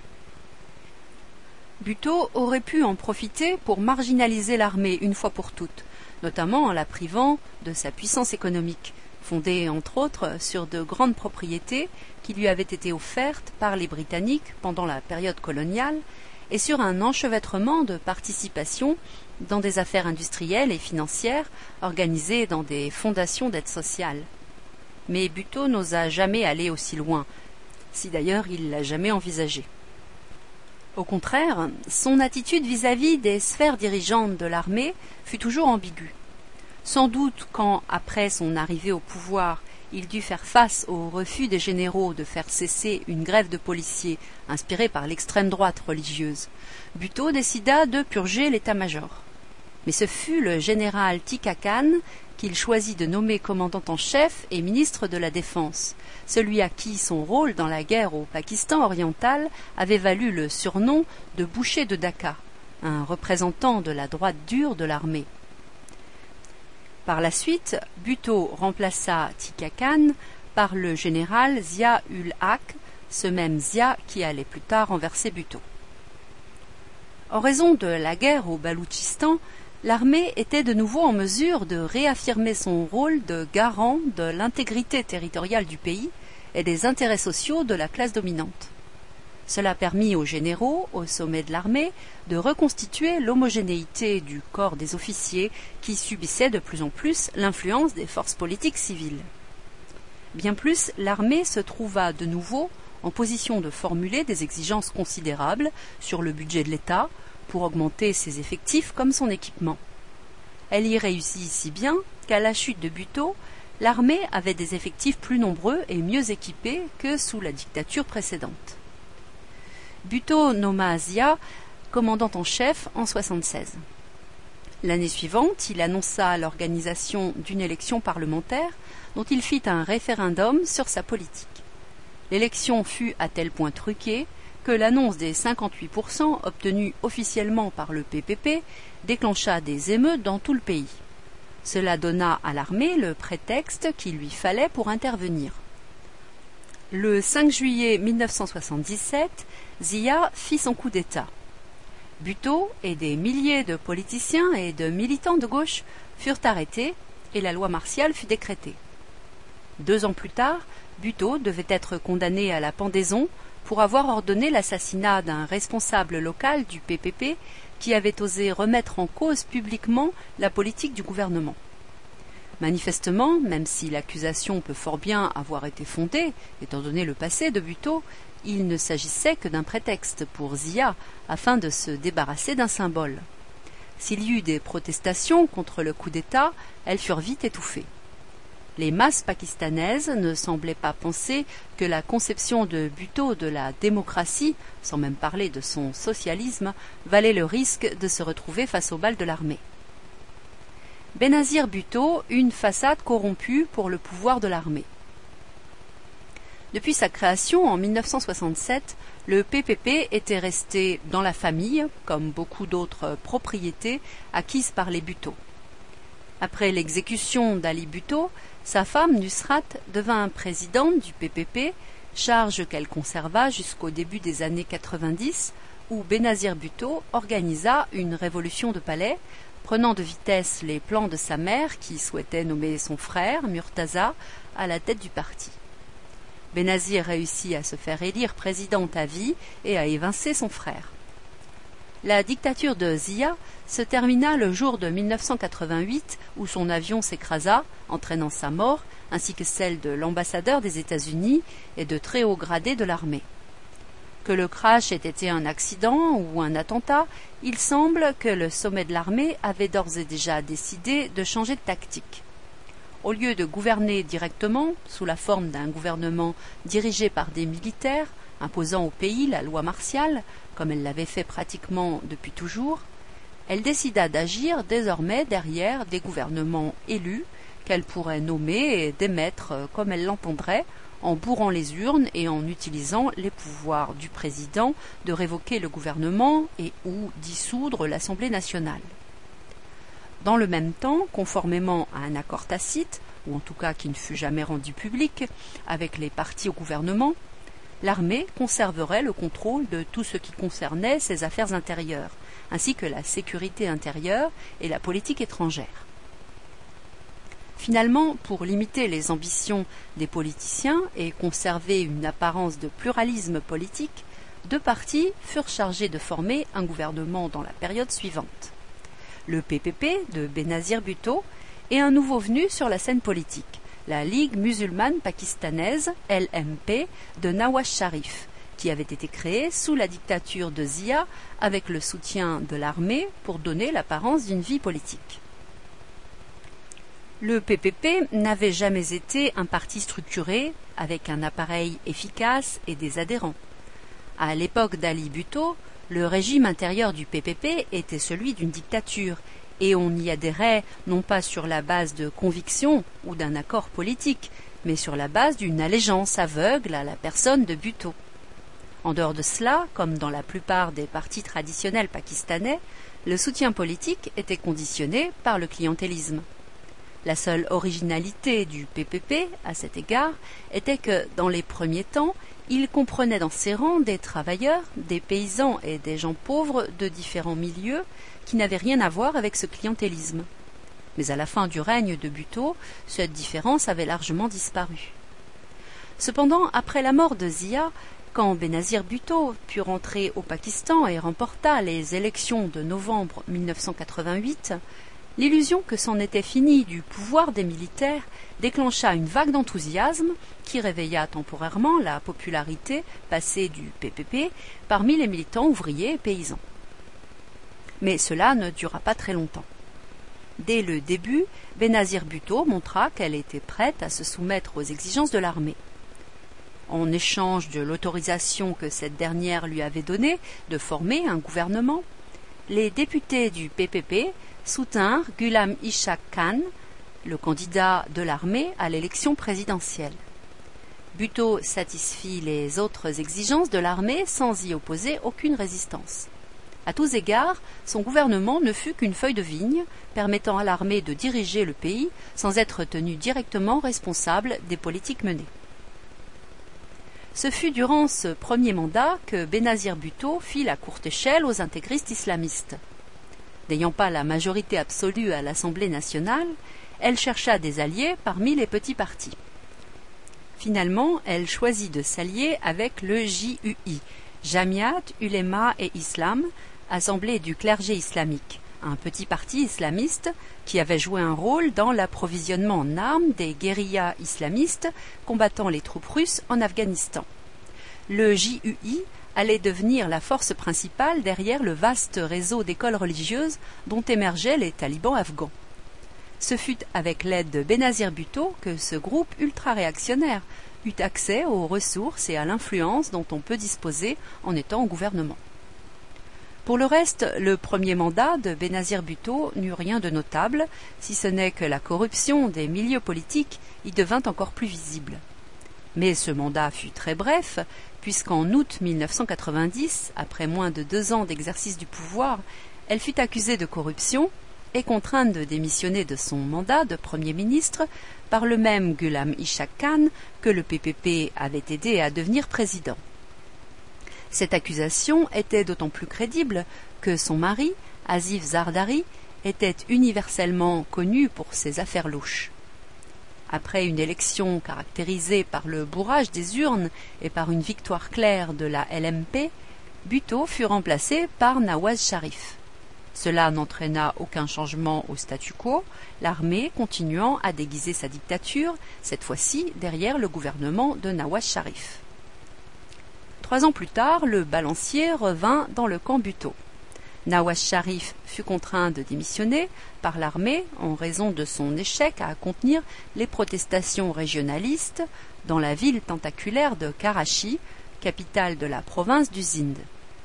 Bhutto aurait pu en profiter pour marginaliser l'armée une fois pour toutes, notamment en la privant de sa puissance économique, fondée entre autres sur de grandes propriétés qui lui avaient été offertes par les Britanniques pendant la période coloniale et sur un enchevêtrement de participation dans des affaires industrielles et financières organisées dans des fondations d'aide sociale. Mais Bhutto n'osa jamais aller aussi loin, si d'ailleurs il l'a jamais envisagé. Au contraire, son attitude vis-à-vis des sphères dirigeantes de l'armée fut toujours ambiguë. Sans doute quand, après son arrivée au pouvoir, il dut faire face au refus des généraux de faire cesser une grève de policiers inspirée par l'extrême droite religieuse, Bhutto décida de purger l'état-major. Mais ce fut le général Tika Khan qu'il choisit de nommer commandant en chef et ministre de la Défense, celui à qui son rôle dans la guerre au Pakistan oriental avait valu le surnom de boucher de Dacca, un représentant de la droite dure de l'armée. Par la suite, Bhutto remplaça Tika Khan par le général Zia-ul-Haq, ce même Zia qui allait plus tard renverser Bhutto. En raison de la guerre au Baloutchistan, l'armée était de nouveau en mesure de réaffirmer son rôle de garant de l'intégrité territoriale du pays et des intérêts sociaux de la classe dominante. Cela permit aux généraux, au sommet de l'armée, de reconstituer l'homogénéité du corps des officiers qui subissait de plus en plus l'influence des forces politiques civiles. Bien plus, l'armée se trouva de nouveau en position de formuler des exigences considérables sur le budget de l'État pour augmenter ses effectifs comme son équipement. Elle y réussit si bien qu'à la chute de Bhutto, l'armée avait des effectifs plus nombreux et mieux équipés que sous la dictature précédente. Bhutto nomma Zia commandant en chef en soixante-seize. L'année suivante, il annonça l'organisation d'une élection parlementaire dont il fit un référendum sur sa politique. L'élection fut à tel point truquée que l'annonce des cinquante-huit pour cent obtenus officiellement par le P P P déclencha des émeutes dans tout le pays. Cela donna à l'armée le prétexte qu'il lui fallait pour intervenir. Le cinq juillet mille neuf cent soixante-dix-sept, Zia fit son coup d'État. Bhutto et des milliers de politiciens et de militants de gauche furent arrêtés et la loi martiale fut décrétée. Deux ans plus tard, Bhutto devait être condamné à la pendaison pour avoir ordonné l'assassinat d'un responsable local du P P P qui avait osé remettre en cause publiquement la politique du gouvernement. Manifestement, même si l'accusation peut fort bien avoir été fondée, étant donné le passé de Bhutto, il ne s'agissait que d'un prétexte pour Zia afin de se débarrasser d'un symbole. S'il y eut des protestations contre le coup d'État, elles furent vite étouffées. Les masses pakistanaises ne semblaient pas penser que la conception de Bhutto de la démocratie, sans même parler de son socialisme, valait le risque de se retrouver face au bal de l'armée. Benazir Bhutto eut une façade corrompue pour le pouvoir de l'armée. Depuis sa création en mille neuf cent soixante-sept, le P P P était resté dans la famille, comme beaucoup d'autres propriétés acquises par les Bhutto. Après l'exécution d'Ali Bhutto, sa femme Nusrat devint présidente du P P P, charge qu'elle conserva jusqu'au début des années quatre-vingt-dix, où Benazir Bhutto organisa une révolution de palais, prenant de vitesse les plans de sa mère qui souhaitait nommer son frère, Murtaza, à la tête du parti. Benazir réussit à se faire élire présidente à vie et à évincer son frère. La dictature de Zia se termina le jour de mille neuf cent quatre-vingt-huit où son avion s'écrasa, entraînant sa mort, ainsi que celle de l'ambassadeur des États-Unis et de très hauts gradés de l'armée. Que le crash ait été un accident ou un attentat, il semble que le sommet de l'armée avait d'ores et déjà décidé de changer de tactique. Au lieu de gouverner directement, sous la forme d'un gouvernement dirigé par des militaires, imposant au pays la loi martiale, comme elle l'avait fait pratiquement depuis toujours, elle décida d'agir désormais derrière des gouvernements élus qu'elle pourrait nommer et démettre comme elle l'entendrait, en bourrant les urnes et en utilisant les pouvoirs du président de révoquer le gouvernement et ou dissoudre l'Assemblée nationale. Dans le même temps, conformément à un accord tacite, ou en tout cas qui ne fut jamais rendu public, avec les partis au gouvernement, l'armée conserverait le contrôle de tout ce qui concernait ses affaires intérieures, ainsi que la sécurité intérieure et la politique étrangère. Finalement, pour limiter les ambitions des politiciens et conserver une apparence de pluralisme politique, deux partis furent chargés de former un gouvernement dans la période suivante. Le P P P de Benazir Bhutto et un nouveau venu sur la scène politique, la Ligue musulmane pakistanaise, L M P, de Nawaz Sharif, qui avait été créée sous la dictature de Zia avec le soutien de l'armée pour donner l'apparence d'une vie politique. Le P P P n'avait jamais été un parti structuré, avec un appareil efficace et des adhérents. À l'époque d'Ali Bhutto, le régime intérieur du P P P était celui d'une dictature, et on y adhérait non pas sur la base de convictions ou d'un accord politique, mais sur la base d'une allégeance aveugle à la personne de Bhutto. En dehors de cela, comme dans la plupart des partis traditionnels pakistanais, le soutien politique était conditionné par le clientélisme. La seule originalité du P P P, à cet égard, était que, dans les premiers temps, il comprenait dans ses rangs des travailleurs, des paysans et des gens pauvres de différents milieux qui n'avaient rien à voir avec ce clientélisme. Mais à la fin du règne de Bhutto, cette différence avait largement disparu. Cependant, après la mort de Zia, quand Benazir Bhutto put rentrer au Pakistan et remporta les élections de novembre mille neuf cent quatre-vingt-huit, l'illusion que c'en était fini du pouvoir des militaires déclencha une vague d'enthousiasme qui réveilla temporairement la popularité passée du P P P parmi les militants ouvriers et paysans. Mais cela ne dura pas très longtemps. Dès le début, Benazir Bhutto montra qu'elle était prête à se soumettre aux exigences de l'armée. En échange de l'autorisation que cette dernière lui avait donnée de former un gouvernement, les députés du P P P soutinrent Ghulam Ishaq Khan, le candidat de l'armée à l'élection présidentielle. Bhutto satisfit les autres exigences de l'armée sans y opposer aucune résistance. À tous égards, son gouvernement ne fut qu'une feuille de vigne, permettant à l'armée de diriger le pays sans être tenue directement responsable des politiques menées. Ce fut durant ce premier mandat que Benazir Bhutto fit la courte échelle aux intégristes islamistes. N'ayant pas la majorité absolue à l'Assemblée nationale, elle chercha des alliés parmi les petits partis. Finalement, elle choisit de s'allier avec le J U I, Jamiat Ulema et Islam, Assemblée du clergé islamique, un petit parti islamiste qui avait joué un rôle dans l'approvisionnement en armes des guérillas islamistes combattant les troupes russes en Afghanistan. Le J U I allait devenir la force principale derrière le vaste réseau d'écoles religieuses dont émergeaient les talibans afghans. Ce fut avec l'aide de Benazir Bhutto que ce groupe ultra-réactionnaire eut accès aux ressources et à l'influence dont on peut disposer en étant au gouvernement. Pour le reste, le premier mandat de Benazir Bhutto n'eut rien de notable, si ce n'est que la corruption des milieux politiques y devint encore plus visible. Mais ce mandat fut très bref, puisqu'en août mille neuf cent quatre-vingt-dix, après moins de deux ans d'exercice du pouvoir, elle fut accusée de corruption et contrainte de démissionner de son mandat de Premier ministre par le même Ghulam Ishaq Khan que le P P P avait aidé à devenir président. Cette accusation était d'autant plus crédible que son mari, Asif Zardari, était universellement connu pour ses affaires louches. Après une élection caractérisée par le bourrage des urnes et par une victoire claire de la L M P, Bhutto fut remplacé par Nawaz Sharif. Cela n'entraîna aucun changement au statu quo, l'armée continuant à déguiser sa dictature, cette fois-ci derrière le gouvernement de Nawaz Sharif. Trois ans plus tard, le balancier revint dans le camp Bhutto. Nawaz Sharif fut contraint de démissionner par l'armée en raison de son échec à contenir les protestations régionalistes dans la ville tentaculaire de Karachi, capitale de la province du Sindh.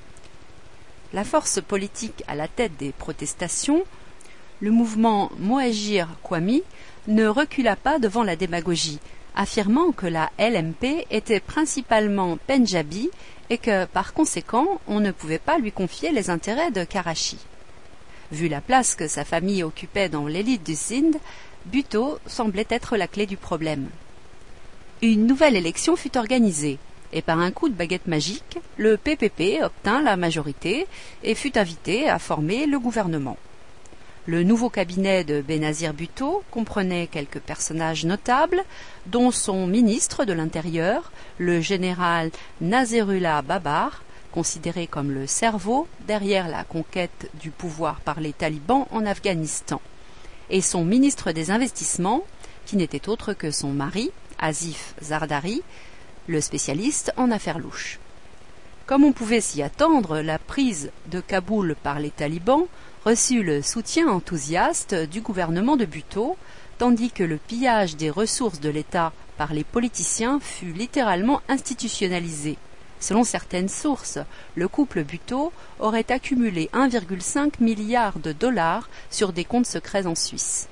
La force politique à la tête des protestations, le mouvement Mohajir Qawmi, ne recula pas devant la démagogie, affirmant que la L M P était principalement pendjabi et que, par conséquent, on ne pouvait pas lui confier les intérêts de Karachi. Vu la place que sa famille occupait dans l'élite du Sindh, Bhutto semblait être la clé du problème. Une nouvelle élection fut organisée, et par un coup de baguette magique, le P P P obtint la majorité et fut invité à former le gouvernement. Le nouveau cabinet de Benazir Bhutto comprenait quelques personnages notables, dont son ministre de l'Intérieur, le général Nasrullah Babar, considéré comme le cerveau derrière la conquête du pouvoir par les talibans en Afghanistan, et son ministre des Investissements, qui n'était autre que son mari, Asif Zardari, le spécialiste en affaires louches. Comme on pouvait s'y attendre, la prise de Kaboul par les talibans reçut le soutien enthousiaste du gouvernement de Bhutto, tandis que le pillage des ressources de l'État par les politiciens fut littéralement institutionnalisé. Selon certaines sources, le couple Bhutto aurait accumulé un virgule cinq milliard de dollars sur des comptes secrets en Suisse.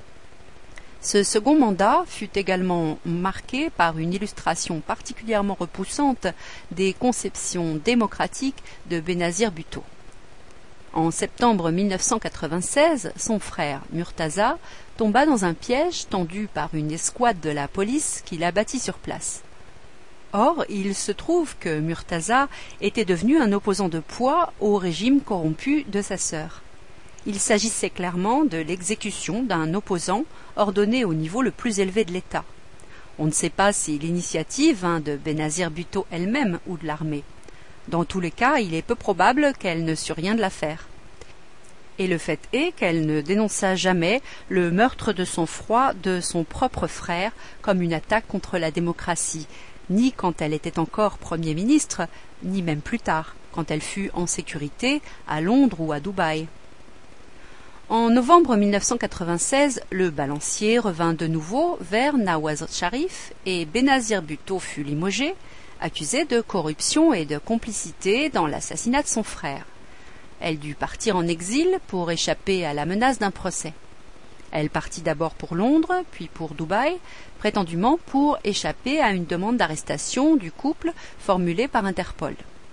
Ce second mandat fut également marqué par une illustration particulièrement repoussante des conceptions démocratiques de Benazir Bhutto. En septembre mille neuf cent quatre-vingt-seize, son frère Murtaza tomba dans un piège tendu par une escouade de la police qui l'abattit sur place. Or, il se trouve que Murtaza était devenu un opposant de poids au régime corrompu de sa sœur. Il s'agissait clairement de l'exécution d'un opposant ordonné au niveau le plus élevé de l'État. On ne sait pas si l'initiative vint de Benazir Bhutto elle-même ou de l'armée. Dans tous les cas, il est peu probable qu'elle ne sût rien de l'affaire. Et le fait est qu'elle ne dénonça jamais le meurtre de son froid de son propre frère comme une attaque contre la démocratie, ni quand elle était encore Premier ministre, ni même plus tard, quand elle fut en sécurité à Londres ou à Dubaï. En novembre mille neuf cent quatre-vingt-seize, le balancier revint de nouveau vers Nawaz Sharif et Benazir Bhutto fut limogé, accusé de corruption et de complicité dans l'assassinat de son frère. Elle dut partir en exil pour échapper à la menace d'un procès. Elle partit d'abord pour Londres, puis pour Dubaï, prétendument pour échapper à une demande d'arrestation du couple formulée par Interpol.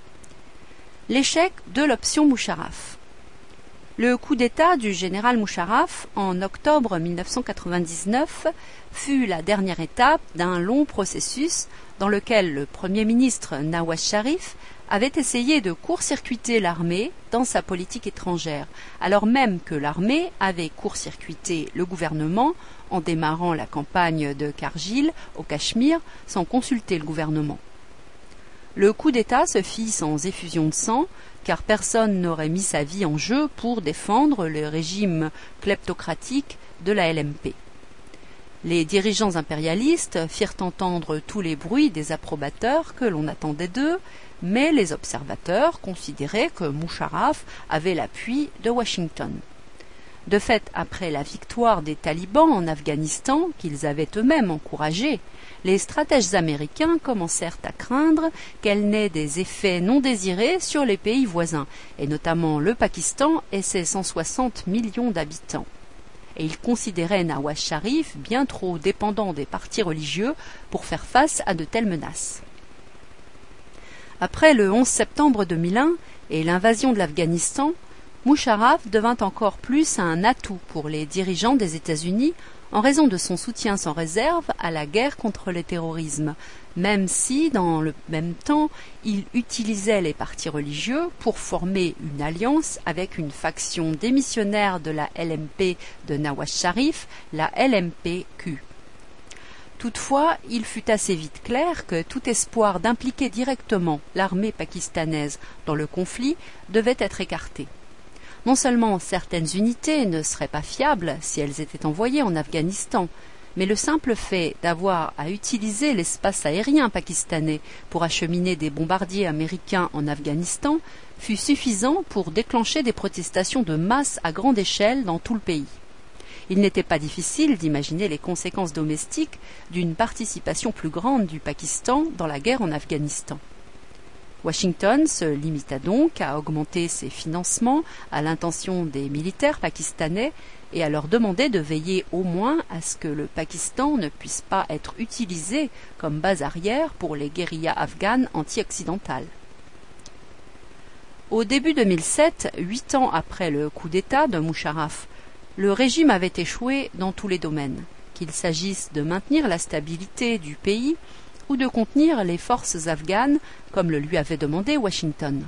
L'échec de l'option Musharraf. Le coup d'État du général Musharraf en octobre mille neuf cent quatre-vingt-dix-neuf fut la dernière étape d'un long processus dans lequel le Premier ministre Nawaz Sharif avait essayé de court-circuiter l'armée dans sa politique étrangère, alors même que l'armée avait court-circuité le gouvernement en démarrant la campagne de Kargil au Cachemire sans consulter le gouvernement. Le coup d'État se fit sans effusion de sang, car personne n'aurait mis sa vie en jeu pour défendre le régime kleptocratique de la L M P. Les dirigeants impérialistes firent entendre tous les bruits des approbateurs que l'on attendait d'eux, mais les observateurs considéraient que Musharraf avait l'appui de Washington. De fait, après la victoire des talibans en Afghanistan, qu'ils avaient eux-mêmes encouragée, les stratèges américains commencèrent à craindre qu'elle n'ait des effets non désirés sur les pays voisins, et notamment le Pakistan et ses cent soixante millions d'habitants. et il considérait Nawaz Sharif bien trop dépendant des partis religieux pour faire face à de telles menaces. Après le onze septembre deux mille un et l'invasion de l'Afghanistan, Musharraf devint encore plus un atout pour les dirigeants des États-Unis en raison de son soutien sans réserve à la guerre contre le terrorisme, même si, dans le même temps, il utilisait les partis religieux pour former une alliance avec une faction démissionnaire de la L M P de Nawaz Sharif, la L M P Q. Toutefois, il fut assez vite clair que tout espoir d'impliquer directement l'armée pakistanaise dans le conflit devait être écarté. Non seulement certaines unités ne seraient pas fiables si elles étaient envoyées en Afghanistan, mais le simple fait d'avoir à utiliser l'espace aérien pakistanais pour acheminer des bombardiers américains en Afghanistan fut suffisant pour déclencher des protestations de masse à grande échelle dans tout le pays. Il n'était pas difficile d'imaginer les conséquences domestiques d'une participation plus grande du Pakistan dans la guerre en Afghanistan. Washington se limita donc à augmenter ses financements à l'intention des militaires pakistanais et à leur demander de veiller au moins à ce que le Pakistan ne puisse pas être utilisé comme base arrière pour les guérillas afghanes anti-occidentales. Au début deux mille sept, huit ans après le coup d'État de Musharraf, le régime avait échoué dans tous les domaines, qu'il s'agisse de maintenir la stabilité du pays ou de contenir les forces afghanes comme le lui avait demandé Washington.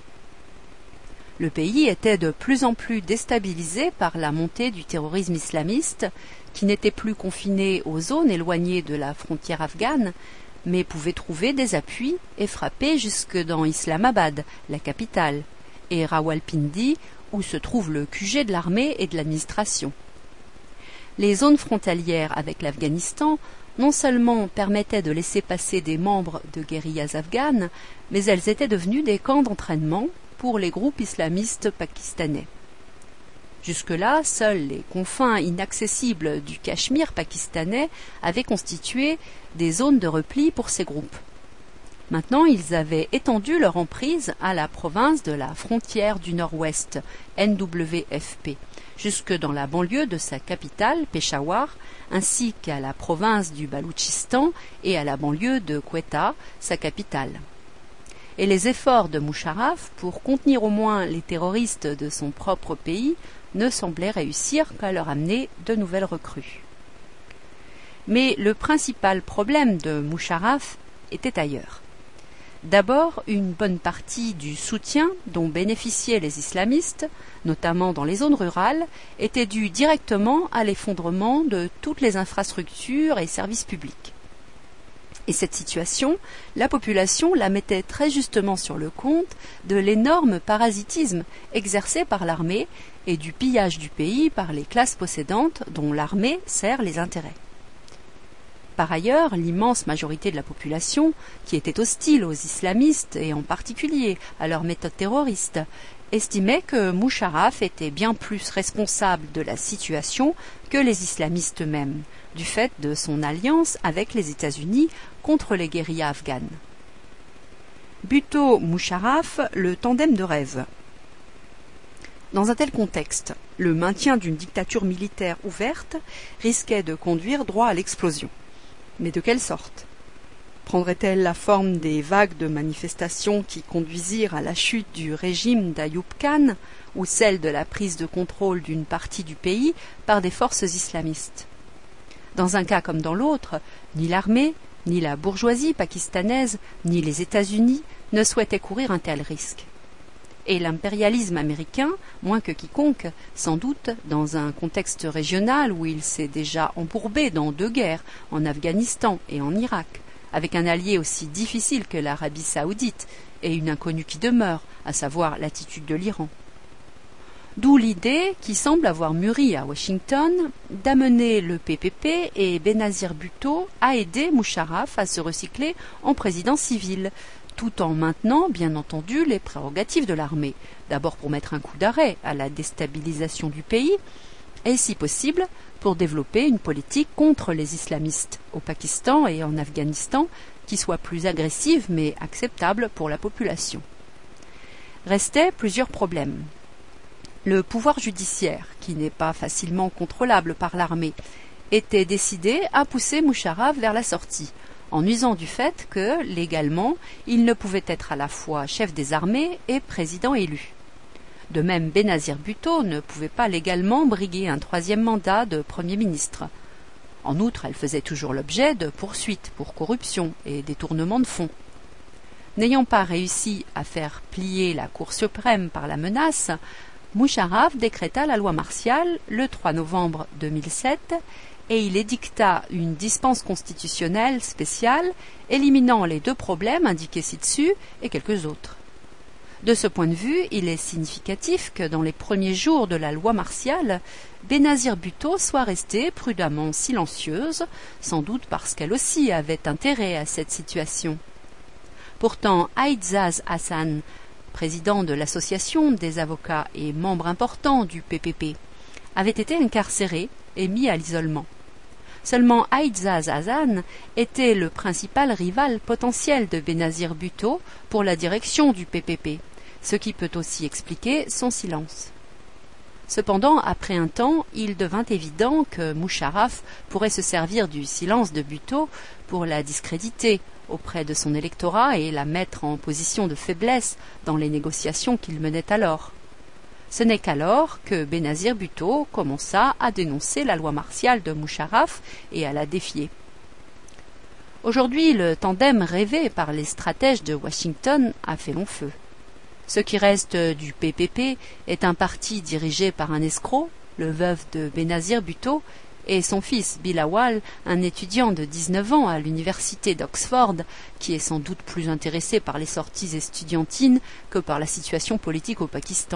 Le pays était de plus en plus déstabilisé par la montée du terrorisme islamiste, qui n'était plus confiné aux zones éloignées de la frontière afghane, mais pouvait trouver des appuis et frapper jusque dans Islamabad, la capitale, et Rawalpindi, où se trouve le Q G de l'armée et de l'administration. Les zones frontalières avec l'Afghanistan non seulement permettaient de laisser passer des membres de guérillas afghanes, mais elles étaient devenues des camps d'entraînement pour les groupes islamistes pakistanais. Jusque-là, seuls les confins inaccessibles du Cachemire pakistanais avaient constitué des zones de repli pour ces groupes. Maintenant, ils avaient étendu leur emprise à la province de la frontière du Nord-Ouest, N W F P, jusque dans la banlieue de sa capitale, Peshawar, ainsi qu'à la province du Baloutchistan et à la banlieue de Quetta, sa capitale. Et les efforts de Musharraf pour contenir au moins les terroristes de son propre pays ne semblaient réussir qu'à leur amener de nouvelles recrues. Mais le principal problème de Musharraf était ailleurs. D'abord, une bonne partie du soutien dont bénéficiaient les islamistes, notamment dans les zones rurales, était due directement à l'effondrement de toutes les infrastructures et services publics. Et cette situation, la population la mettait très justement sur le compte de l'énorme parasitisme exercé par l'armée et du pillage du pays par les classes possédantes dont l'armée sert les intérêts. Par ailleurs, l'immense majorité de la population, qui était hostile aux islamistes et en particulier à leurs méthodes terroristes, estimait que Musharraf était bien plus responsable de la situation que les islamistes eux-mêmes, du fait de son alliance avec les États-Unis contre les guérillas afghanes. Bhutto-Musharraf, le tandem de rêve. Dans un tel contexte, le maintien d'une dictature militaire ouverte risquait de conduire droit à l'explosion. Mais de quelle sorte? Prendrait-elle la forme des vagues de manifestations qui conduisirent à la chute du régime d'Ayoub Khan ou celle de la prise de contrôle d'une partie du pays par des forces islamistes? Dans un cas comme dans l'autre, ni l'armée, ni la bourgeoisie pakistanaise, ni les États-Unis ne souhaitaient courir un tel risque. Et l'impérialisme américain, moins que quiconque, sans doute, dans un contexte régional où il s'est déjà embourbé dans deux guerres, en Afghanistan et en Irak, avec un allié aussi difficile que l'Arabie saoudite et une inconnue qui demeure, à savoir l'attitude de l'Iran. D'où l'idée, qui semble avoir mûri à Washington, d'amener le P P P et Benazir Bhutto à aider Musharraf à se recycler en président civil, tout en maintenant, bien entendu, les prérogatives de l'armée, d'abord pour mettre un coup d'arrêt à la déstabilisation du pays, et si possible, pour développer une politique contre les islamistes au Pakistan et en Afghanistan qui soit plus agressive mais acceptable pour la population. Restaient plusieurs problèmes. Le pouvoir judiciaire, qui n'est pas facilement contrôlable par l'armée, était décidé à pousser Musharraf vers la sortie, en usant du fait que, légalement, il ne pouvait être à la fois chef des armées et président élu. De même, Benazir Bhutto ne pouvait pas légalement briguer un troisième mandat de Premier ministre. En outre, elle faisait toujours l'objet de poursuites pour corruption et détournement de fonds. N'ayant pas réussi à faire plier la Cour suprême par la menace, Musharraf décréta la loi martiale le trois novembre deux mille sept et il édicta une dispense constitutionnelle spéciale éliminant les deux problèmes indiqués ci-dessus et quelques autres. De ce point de vue, il est significatif que dans les premiers jours de la loi martiale, Benazir Bhutto soit restée prudemment silencieuse, sans doute parce qu'elle aussi avait intérêt à cette situation. Pourtant, Aitzaz Hassan, président de l'association des avocats et membre important du P P P, avait été incarcéré et mis à l'isolement. Seulement Aitzaz Hassan était le principal rival potentiel de Benazir Bhutto pour la direction du P P P, ce qui peut aussi expliquer son silence. Cependant, après un temps, il devint évident que Musharraf pourrait se servir du silence de Bhutto pour la discréditer auprès de son électorat et la mettre en position de faiblesse dans les négociations qu'il menait alors. Ce n'est qu'alors que Benazir Bhutto commença à dénoncer la loi martiale de Musharraf et à la défier. Aujourd'hui, le tandem rêvé par les stratèges de Washington a fait long feu. Ce qui reste du P P P est un parti dirigé par un escroc, le veuf de Benazir Bhutto, et son fils Bilawal, un étudiant de dix-neuf ans à l'université d'Oxford, qui est sans doute plus intéressé par les sorties estudiantines que par la situation politique au Pakistan.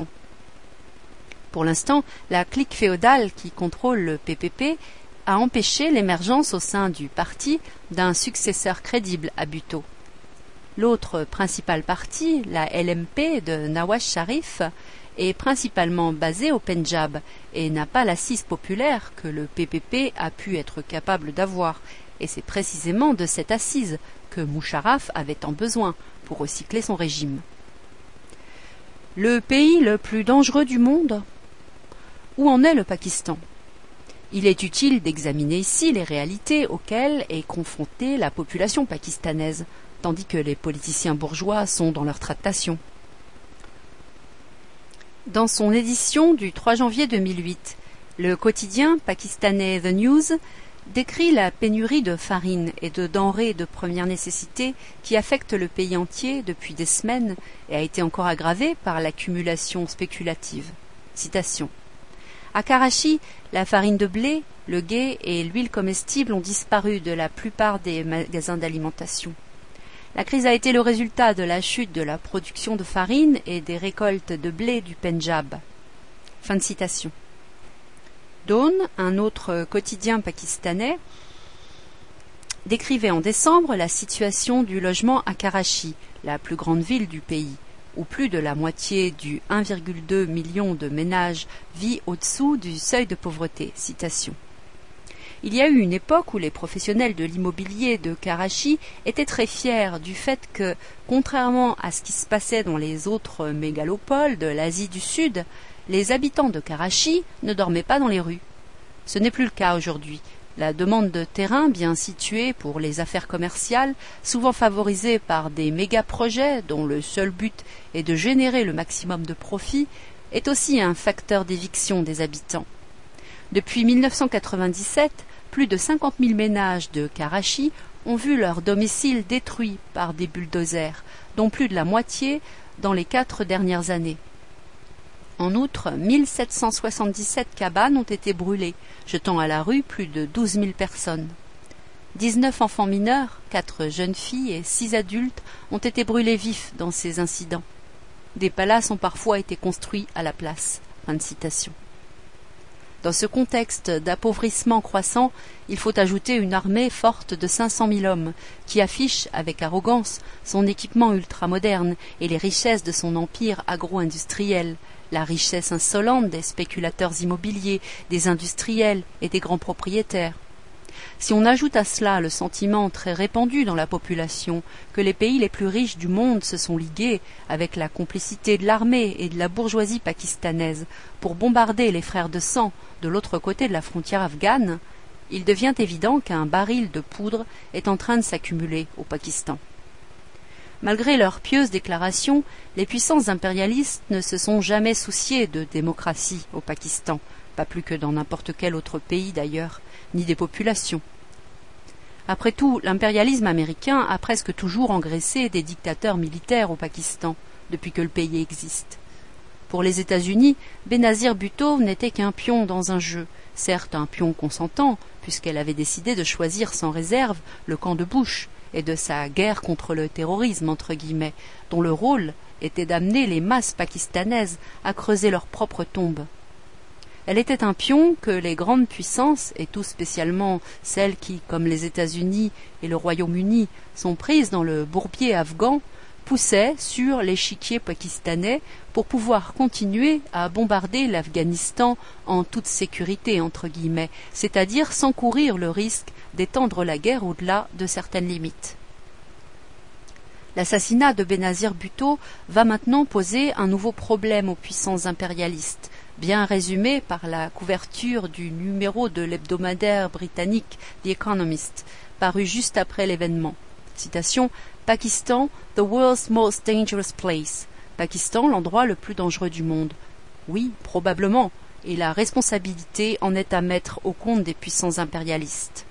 Pour l'instant, la clique féodale qui contrôle le P P P a empêché l'émergence au sein du parti d'un successeur crédible à Bhutto. L'autre principal parti, la L M P de Nawaz Sharif, est principalement basé au Pendjab et n'a pas l'assise populaire que le P P P a pu être capable d'avoir, et c'est précisément de cette assise que Musharraf avait tant besoin pour recycler son régime. Le pays le plus dangereux du monde ? Où en est le Pakistan ? Il est utile d'examiner ici les réalités auxquelles est confrontée la population pakistanaise, tandis que les politiciens bourgeois sont dans leur tractation. Dans son édition du trois janvier deux mille huit, le quotidien pakistanais The News décrit la pénurie de farine et de denrées de première nécessité qui affecte le pays entier depuis des semaines et a été encore aggravée par l'accumulation spéculative. Citation. À Karachi, la farine de blé, le ghee et l'huile comestible ont disparu de la plupart des magasins d'alimentation. La crise a été le résultat de la chute de la production de farine et des récoltes de blé du Pendjab. Fin de citation. Dawn, un autre quotidien pakistanais, décrivait en décembre la situation du logement à Karachi, la plus grande ville du pays, où plus de la moitié du un virgule deux million de ménages vit au-dessous du seuil de pauvreté. Citation. Il y a eu une époque où les professionnels de l'immobilier de Karachi étaient très fiers du fait que, contrairement à ce qui se passait dans les autres mégalopoles de l'Asie du Sud, les habitants de Karachi ne dormaient pas dans les rues. Ce n'est plus le cas aujourd'hui. La demande de terrain bien situé pour les affaires commerciales, souvent favorisée par des méga-projets dont le seul but est de générer le maximum de profit, est aussi un facteur d'éviction des habitants. Depuis mille neuf cent quatre-vingt-dix-sept, plus de cinquante mille ménages de Karachi ont vu leur domicile détruit par des bulldozers, dont plus de la moitié dans les quatre dernières années. En outre, mille sept cent soixante-dix-sept cabanes ont été brûlées, jetant à la rue plus de douze mille personnes. dix-neuf enfants mineurs, quatre jeunes filles et six adultes ont été brûlés vifs dans ces incidents. Des palaces ont parfois été construits à la place. Fin de citation. Dans ce contexte d'appauvrissement croissant, il faut ajouter une armée forte de cinq cent mille hommes, qui affiche avec arrogance son équipement ultramoderne et les richesses de son empire agro-industriel, la richesse insolente des spéculateurs immobiliers, des industriels et des grands propriétaires. Si on ajoute à cela le sentiment très répandu dans la population que les pays les plus riches du monde se sont ligués, avec la complicité de l'armée et de la bourgeoisie pakistanaise, pour bombarder les frères de sang de l'autre côté de la frontière afghane, il devient évident qu'un baril de poudre est en train de s'accumuler au Pakistan. Malgré leurs pieuses déclarations, les puissances impérialistes ne se sont jamais souciées de démocratie au Pakistan, pas plus que dans n'importe quel autre pays d'ailleurs, ni des populations. Après tout, l'impérialisme américain a presque toujours engraissé des dictateurs militaires au Pakistan, depuis que le pays existe. Pour les États-Unis, Benazir Bhutto n'était qu'un pion dans un jeu, certes un pion consentant, puisqu'elle avait décidé de choisir sans réserve le camp de Bush et de sa guerre contre le terrorisme, entre guillemets, dont le rôle était d'amener les masses pakistanaises à creuser leur propre tombe. Elle était un pion que les grandes puissances, et tout spécialement celles qui, comme les États-Unis et le Royaume-Uni, sont prises dans le bourbier afghan, poussaient sur l'échiquier pakistanais pour pouvoir continuer à bombarder l'Afghanistan en toute sécurité, entre guillemets, c'est-à-dire sans courir le risque d'étendre la guerre au-delà de certaines limites. L'assassinat de Benazir Bhutto va maintenant poser un nouveau problème aux puissances impérialistes, bien résumé par la couverture du numéro de l'hebdomadaire britannique The Economist, paru juste après l'événement. Citation « Pakistan, the world's most dangerous place ». Pakistan, l'endroit le plus dangereux du monde. Oui, probablement, et la responsabilité en est à mettre au compte des puissances impérialistes.